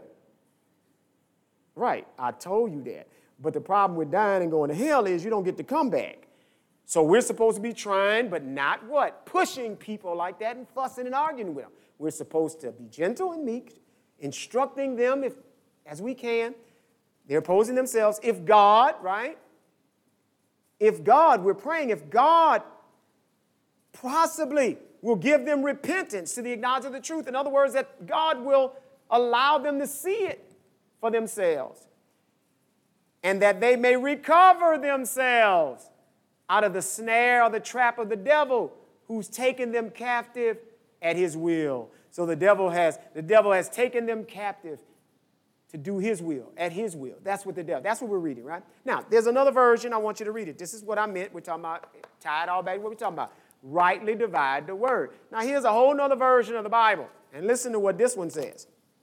Right, I told you that. But the problem with dying and going to hell is you don't get to come back. So we're supposed to be trying, but not what? Pushing people like that and fussing and arguing with them. We're supposed to be gentle and meek, instructing them as we can. They're opposing themselves. If God, right? If God, we're praying, if God possibly will give them repentance to the knowledge of the truth. In other words, that God will allow them to see it for themselves. And that they may recover themselves out of the snare or the trap of the devil, who's taken them captive at his will. So the devil has taken them captive to do his will, at his will. That's what we're reading, right? Now, there's another version. I want you to read it. This is what I meant. We're talking about, tie it all back to what we're talking about. Rightly divide the word. Now, here's a whole nother version of the Bible. And listen to what this one says.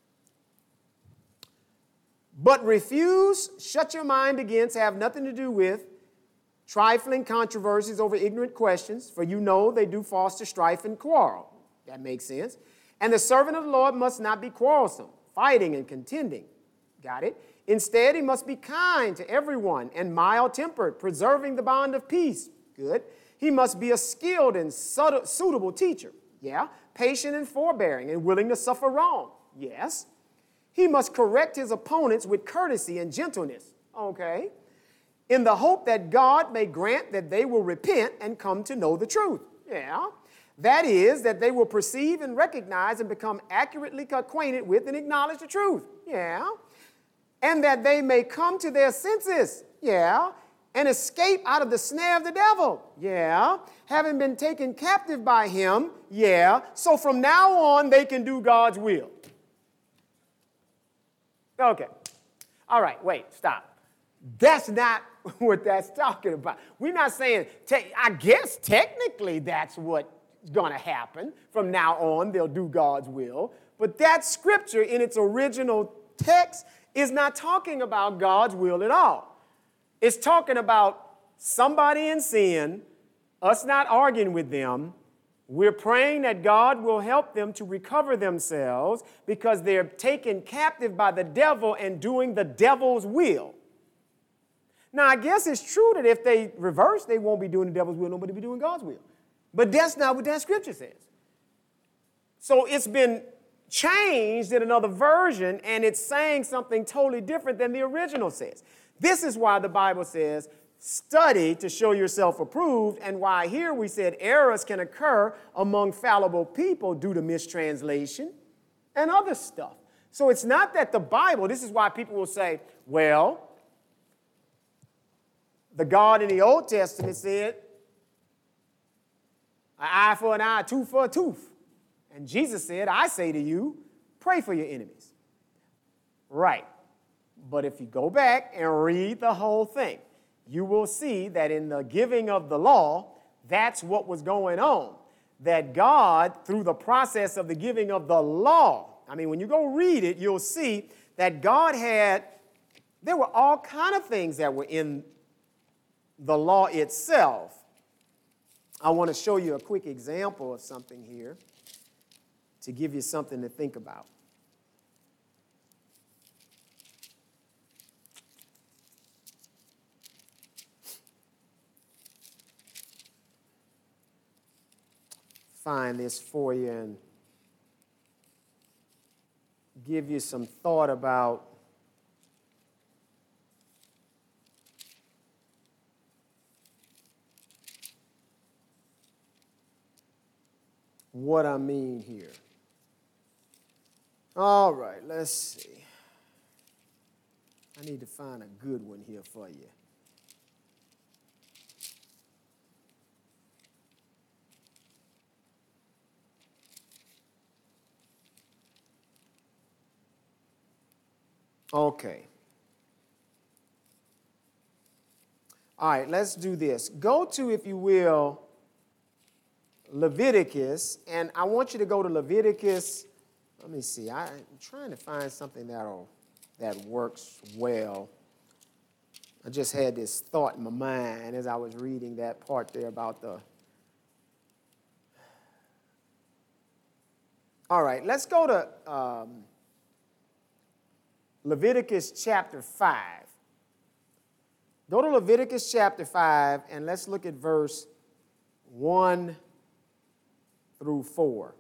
"But refuse, shut your mind against, have nothing to do with trifling controversies over ignorant questions, for you know they do foster strife and quarrel. That makes sense. And the servant of the Lord must not be quarrelsome, fighting and contending. Got it? Instead, he must be kind to everyone and mild-tempered, preserving the bond of peace. Good. He must be a skilled and suitable teacher. Yeah. Patient and forbearing and willing to suffer wrong. Yes. He must correct his opponents with courtesy and gentleness. Okay. In the hope that God may grant that they will repent and come to know the truth. Yeah. That is, that they will perceive and recognize and become accurately acquainted with and acknowledge the truth. Yeah. And that they may come to their senses. Yeah. And escape out of the snare of the devil. Yeah. Having been taken captive by him. Yeah. So from now on, they can do God's will. Okay. All right. Wait. Stop. That's not what that's talking about. We're not saying, I guess technically that's what's going to happen. From now on, they'll do God's will. But that scripture in its original text is not talking about God's will at all. It's talking about somebody in sin, us not arguing with them. We're praying that God will help them to recover themselves because they're taken captive by the devil and doing the devil's will. Now, I guess it's true that if they reverse, they won't be doing the devil's will, nobody will be doing God's will. But that's not what that scripture says. So it's been changed in another version, and it's saying something totally different than the original says. This is why the Bible says, study to show yourself approved, and why here we said errors can occur among fallible people due to mistranslation and other stuff. So it's not that the Bible, this is why people will say, well, the God in the Old Testament said, an eye for an eye, a tooth for a tooth. And Jesus said, I say to you, pray for your enemies. Right. But if you go back and read the whole thing, you will see that in the giving of the law, that's what was going on. That God, through the process of the giving of the law, I mean, when you go read it, you'll see that God there were all kinds of things that were in the law itself. I want to show you a quick example of something here to give you something to think about. Find this for you and give you some thought about what I mean here. All right, let's see. I need to find a good one here for you. Okay. All right, let's do this. Go to, if you will, Leviticus, and I want you to go to Leviticus. Let me see. I'm trying to find something that works well. I just had this thought in my mind as I was reading that part there about the... All right, let's go to Leviticus chapter 5. Go to Leviticus chapter 5, and let's look at verse 1 through 4.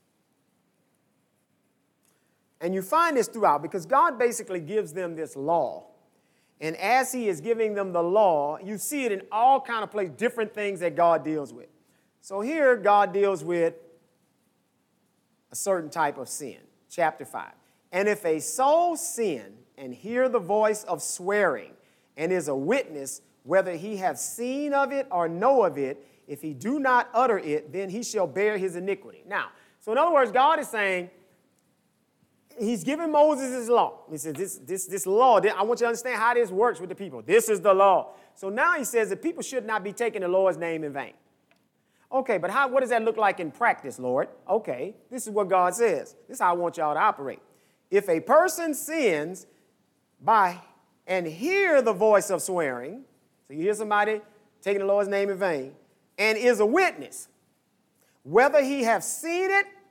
And you find this throughout because God basically gives them this law. And as he is giving them the law, you see it in all kind of places, different things that God deals with. So here God deals with a certain type of sin. Chapter 5. And if a soul sin and hear the voice of swearing and is a witness, whether he have seen of it or know of it, if he do not utter it, then he shall bear his iniquity. Now, so in other words, God is saying, he's giving Moses his law. He says, this law, I want you to understand how this works with the people. This is the law. So now he says that people should not be taking the Lord's name in vain. Okay, but what does that look like in practice, Lord? Okay, this is what God says. This is how I want y'all to operate. If a person sins and hear the voice of swearing, so you hear somebody taking the Lord's name in vain, and is a witness, whether he have seen it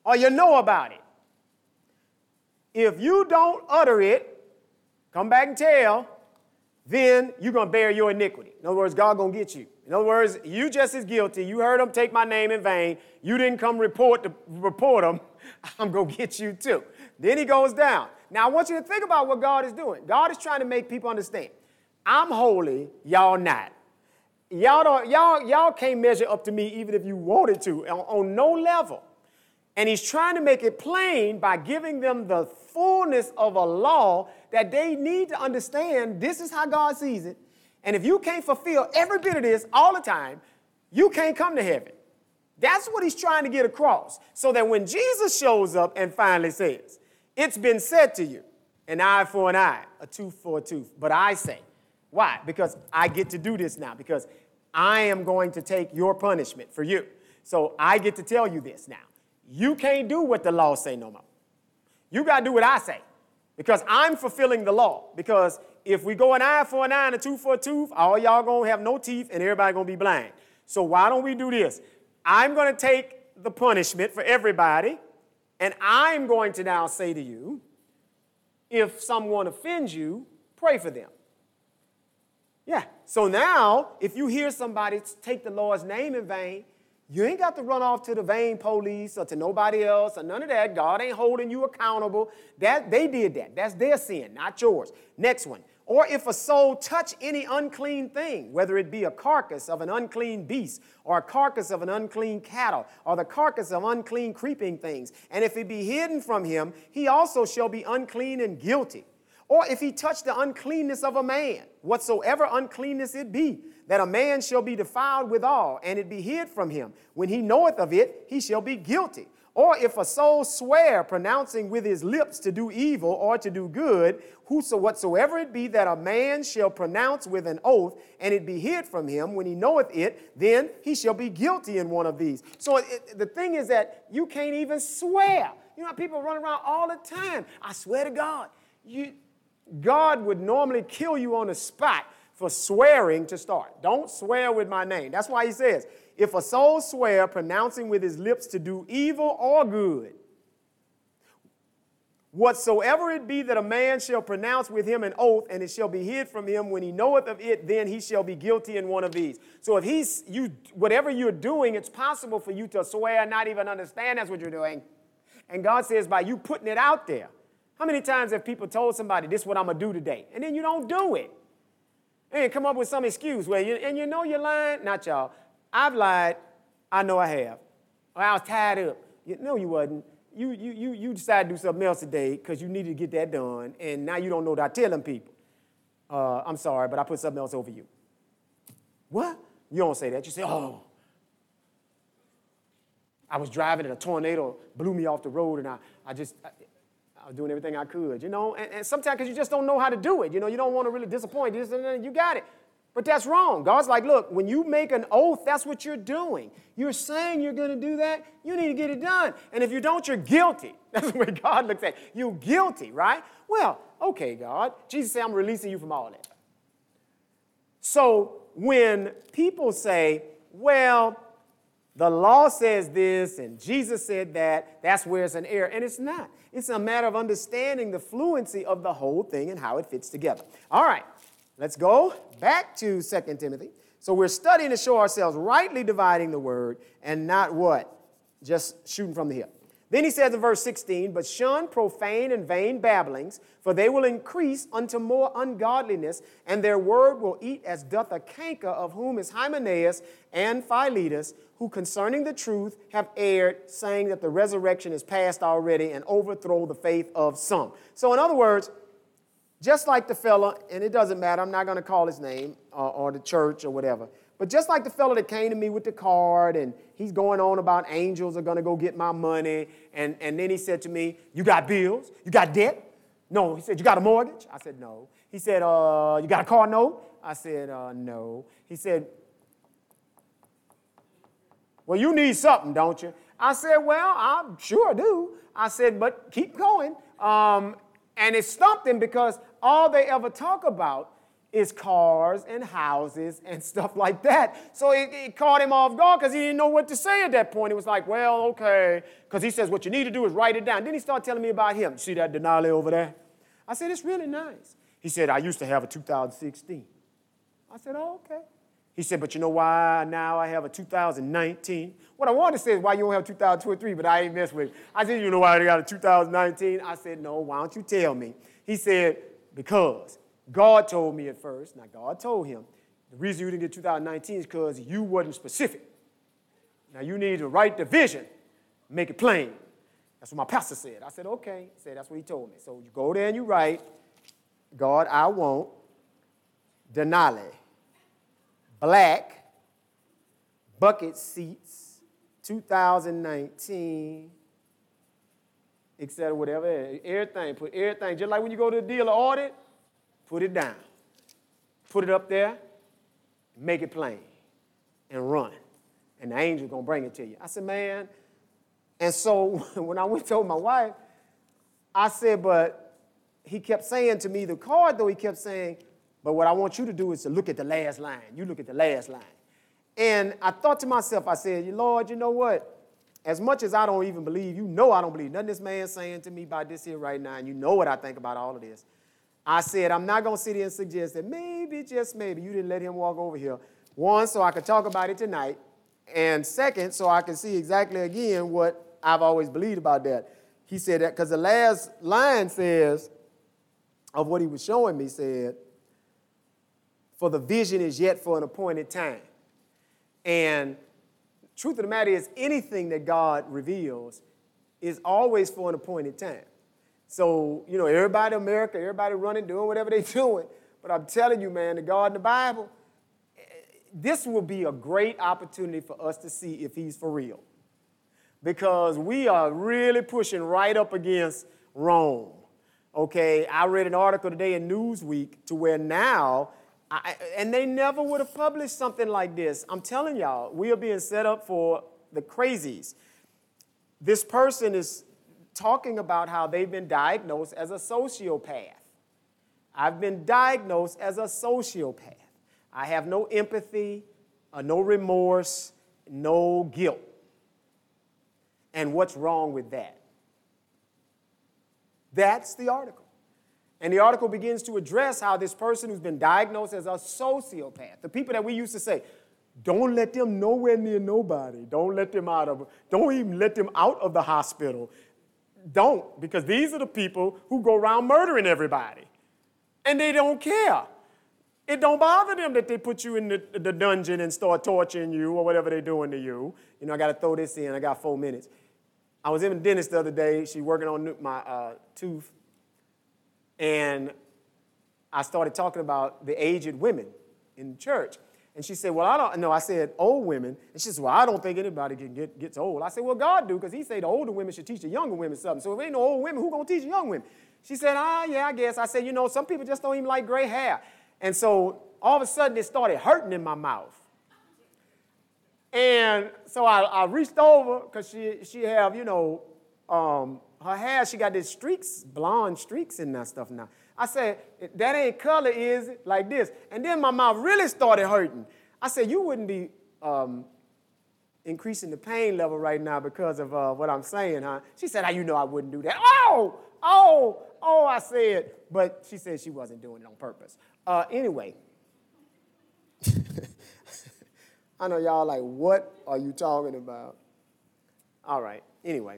or you know about it. If you don't utter it, come back and tell, then you're going to bear your iniquity. In other words, God going to get you. In other words, you just as guilty. You heard them take my name in vain. You didn't come report them. I'm going to get you too. Then he goes down. Now, I want you to think about what God is doing. God is trying to make people understand. I'm holy, y'all not. Y'all can't measure up to me even if you wanted to, on no level. And he's trying to make it plain by giving them the fullness of a law that they need to understand this is how God sees it. And if you can't fulfill every bit of this all the time, you can't come to heaven. That's what he's trying to get across. So that when Jesus shows up and finally says, it's been said to you, an eye for an eye, a tooth for a tooth. But I say, why? Because I get to do this now, because I am going to take your punishment for you. So I get to tell you this now. You can't do what the law say no more. You got to do what I say, because I'm fulfilling the law. Because if we go an eye for an eye and a tooth for a tooth, all y'all going to have no teeth and everybody going to be blind. So why don't we do this? I'm going to take the punishment for everybody, and I'm going to now say to you, if someone offends you, pray for them. Yeah. So now, if you hear somebody take the Lord's name in vain, you ain't got to run off to the vain police or to nobody else or none of that. God ain't holding you accountable. They did that. That's their sin, not yours. Next one. Or if a soul touch any unclean thing, whether it be a carcass of an unclean beast or a carcass of an unclean cattle or the carcass of unclean creeping things, and if it be hidden from him, he also shall be unclean and guilty. Or if he touch the uncleanness of a man, whatsoever uncleanness it be, that a man shall be defiled withal, and it be hid from him. When he knoweth of it, he shall be guilty. Or if a soul swear, pronouncing with his lips to do evil or to do good, whatsoever it be that a man shall pronounce with an oath, and it be hid from him, when he knoweth it, then he shall be guilty in one of these. So the thing is that you can't even swear. You know, people run around all the time. I swear to God. God would normally kill you on the spot for swearing to start. Don't swear with my name. That's why he says, if a soul swear, pronouncing with his lips to do evil or good, whatsoever it be that a man shall pronounce with him an oath, and it shall be hid from him, when he knoweth of it, then he shall be guilty in one of these. So if whatever you're doing, it's possible for you to swear and not even understand that's what you're doing. And God says by you putting it out there. How many times have people told somebody, this is what I'm going to do today, and then you don't do it? And come up with some excuse where you know you're lying. Not y'all. I've lied. I know I have. Or I was tied up. No, you wasn't. You decided to do something else today because you needed to get that done, and now you don't know what I'm telling people. I'm sorry, but I put something else over you. What? You don't say that. You say, oh, I was driving and a tornado blew me off the road, and I was doing everything I could, you know, and sometimes because you just don't know how to do it, you know, you don't want to really disappoint, you got it. But that's wrong. God's like, look, when you make an oath, that's what you're doing. You're saying you're going to do that, you need to get it done. And if you don't, you're guilty. That's the way God looks at it. You're guilty, right? Well, okay, God. Jesus said, I'm releasing you from all that. So when people say, well, the law says this and Jesus said that, that's where it's an error. And it's not. It's a matter of understanding the fluency of the whole thing and how it fits together. All right, let's go back to 2 Timothy. So we're studying to show ourselves rightly dividing the word and not what? Just shooting from the hip. Then he says in verse 16, but shun profane and vain babblings, for they will increase unto more ungodliness, and their word will eat as doth a canker, of whom is Hymenaeus and Philetus, who concerning the truth have erred, saying that the resurrection is past already, and overthrow the faith of some. So in other words, just like the fella, and it doesn't matter, I'm not going to call his name or the church or whatever, but just like the fellow that came to me with the card, and he's going on about angels are going to go get my money, and then he said to me, you got bills? You got debt? No. He said, you got a mortgage? I said, no. He said, you got a car note? I said, no. He said, well, you need something, don't you? I said, well, I sure do. I said, but keep going. And it stumped him because all they ever talk about is cars and houses and stuff like that. So it caught him off guard because he didn't know what to say at that point. He was like, well, okay. Because he says, what you need to do is write it down. Then he started telling me about him. See that Denali over there? I said, it's really nice. He said, I used to have a 2016. I said, oh, okay. He said, but you know why now I have a 2019? What I wanted to say is why you don't have 2023, but I ain't mess with it. I said, you know why they got a 2019? I said, no, why don't you tell me? He said, because God told me at first. Now, God told him, the reason you didn't get 2019 is because you wasn't specific. Now, you need to write the vision, make it plain. That's what my pastor said. I said, okay. He said, that's what he told me. So you go there and you write, God, I want Denali, black, bucket seats, 2019, etc., whatever. Everything, put everything. Just like when you go to the dealer audit, put it down. Put it up there, make it plain, and run. And the angel's going to bring it to you. I said, man. And so when I went and told my wife, I said, but he kept saying to me, the card, though, he kept saying, but what I want you to do is to look at the last line. You look at the last line. And I thought to myself, I said, Lord, you know what? As much as I don't even believe, you know I don't believe nothing this man's saying to me about this here right now, and you know what I think about all of this. I said, I'm not going to sit here and suggest that maybe, just maybe, you didn't let him walk over here. One, so I could talk about it tonight. And second, so I can see exactly again what I've always believed about that. He said that because the last line says, of what he was showing me, said, for the vision is yet for an appointed time. And truth of the matter is, anything that God reveals is always for an appointed time. So, you know, everybody in America, everybody running, doing whatever they're doing. But I'm telling you, man, the God in the Bible, this will be a great opportunity for us to see if he's for real. Because we are really pushing right up against Rome. Okay, I read an article today in Newsweek to where now, and they never would have published something like this. I'm telling y'all, we are being set up for the crazies. This person is talking about how they've been diagnosed as a sociopath. I've been diagnosed as a sociopath. I have no empathy, no remorse, no guilt. And what's wrong with that? That's the article. And the article begins to address how this person who's been diagnosed as a sociopath, the people that we used to say, don't let them nowhere near nobody. Don't even let them out of the hospital. Don't, because these are the people who go around murdering everybody. And they don't care. It don't bother them that they put you in the dungeon and start torturing you or whatever they're doing to you. You know, I got to throw this in. I got 4 minutes. I was in the dentist the other day. She's working on my tooth. And I started talking about the aged women in church. And she said, well, I don't know. I said, old women. And she said, well, I don't think anybody gets old. I said, well, God do, because he said the older women should teach the younger women something. So if ain't no old women, who going to teach the young women? She said, yeah, I guess. I said, you know, some people just don't even like gray hair. And so all of a sudden it started hurting in my mouth. And so I reached over because she have, you know, her hair, she got these streaks, blonde streaks in that stuff now. I said, that ain't color, is it? Like this. And then my mouth really started hurting. I said, you wouldn't be increasing the pain level right now because of what I'm saying, huh? She said, how you know I wouldn't do that? Oh, I said. But she said she wasn't doing it on purpose. Anyway. I know y'all like, what are you talking about? All right. Anyway.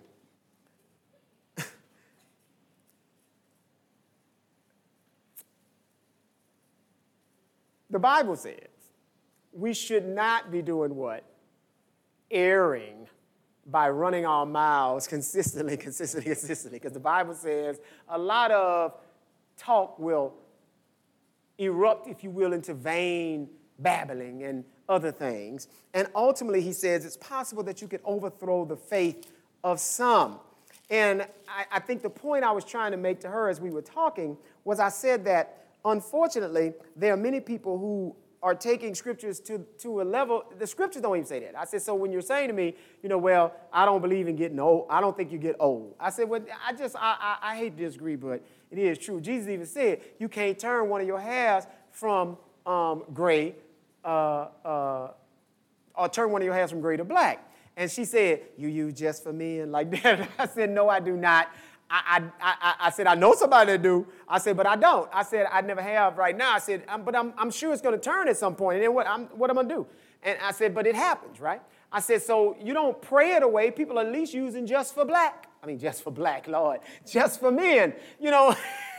The Bible says we should not be doing what? Erring by running our mouths consistently. Because the Bible says a lot of talk will erupt, if you will, into vain babbling and other things. And ultimately, he says it's possible that you could overthrow the faith of some. And I think the point I was trying to make to her as we were talking was I said that, unfortunately, there are many people who are taking scriptures to a level, the scriptures don't even say that. I said, so when you're saying to me, you know, well, I don't believe in getting old. I don't think you get old. I said, well, I hate to disagree, but it is true. Jesus even said, you can't turn one of your hairs from gray, or turn one of your hairs from gray to black. And she said, you use just for men like that? I said, no, I do not. I said, I know somebody that do. I said, but I don't. I said, I never have right now. I said, but I'm sure it's going to turn at some point. And then what am I going to do? And I said, but it happens, right? I said, so you don't pray it away. People are at least using just for black. I mean, just for black, Lord. Just for men, you know.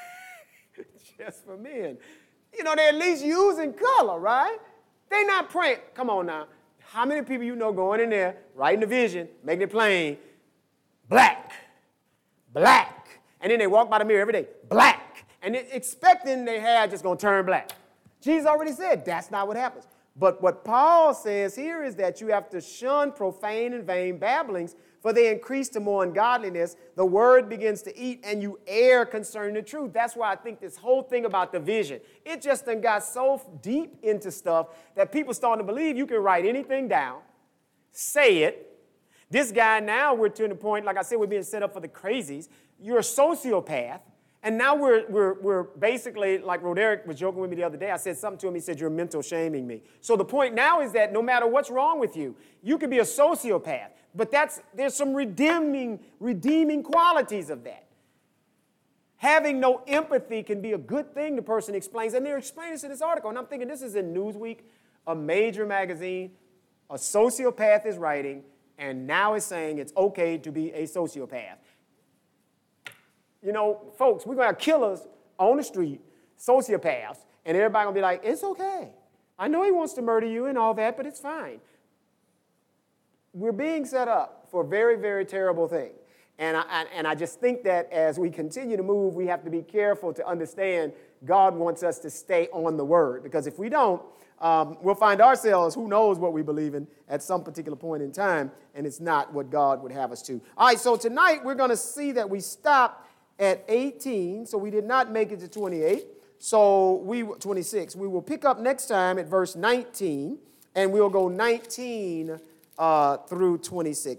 Just for men. You know, they're at least using color, right? They're not praying. Come on now. How many people you know going in there, writing the vision, making it plain, black, black. And then they walk by the mirror every day, black. And expecting their hair just going to turn black. Jesus already said that's not what happens. But what Paul says here is that you have to shun profane and vain babblings, for they increase to more ungodliness. The word begins to eat, and you err concerning the truth. That's why I think this whole thing about the vision, it just done got so deep into stuff that people starting to believe you can write anything down, say it. This guy now, we're to the point, like I said, we're being set up for the crazies. You're a sociopath. And now we're basically, like Roderick was joking with me the other day, I said something to him, he said, you're mental shaming me. So the point now is that no matter what's wrong with you, you could be a sociopath, but there's some redeeming qualities of that. Having no empathy can be a good thing, the person explains, and they're explaining this in this article, and I'm thinking this is in Newsweek, a major magazine, a sociopath is writing, and now it's saying it's okay to be a sociopath. You know, folks, we're going to have killers on the street, sociopaths, and everybody going to be like, it's okay. I know he wants to murder you and all that, but it's fine. We're being set up for a very, very terrible thing. And I just think that as we continue to move, we have to be careful to understand God wants us to stay on the word. Because if we don't, we'll find ourselves, who knows what we believe in at some particular point in time, and it's not what God would have us to. All right, so tonight we're going to see that we stopped at 18, so we did not make it to 28. So 26. We will pick up next time at verse 19, and we'll go 19 through 26.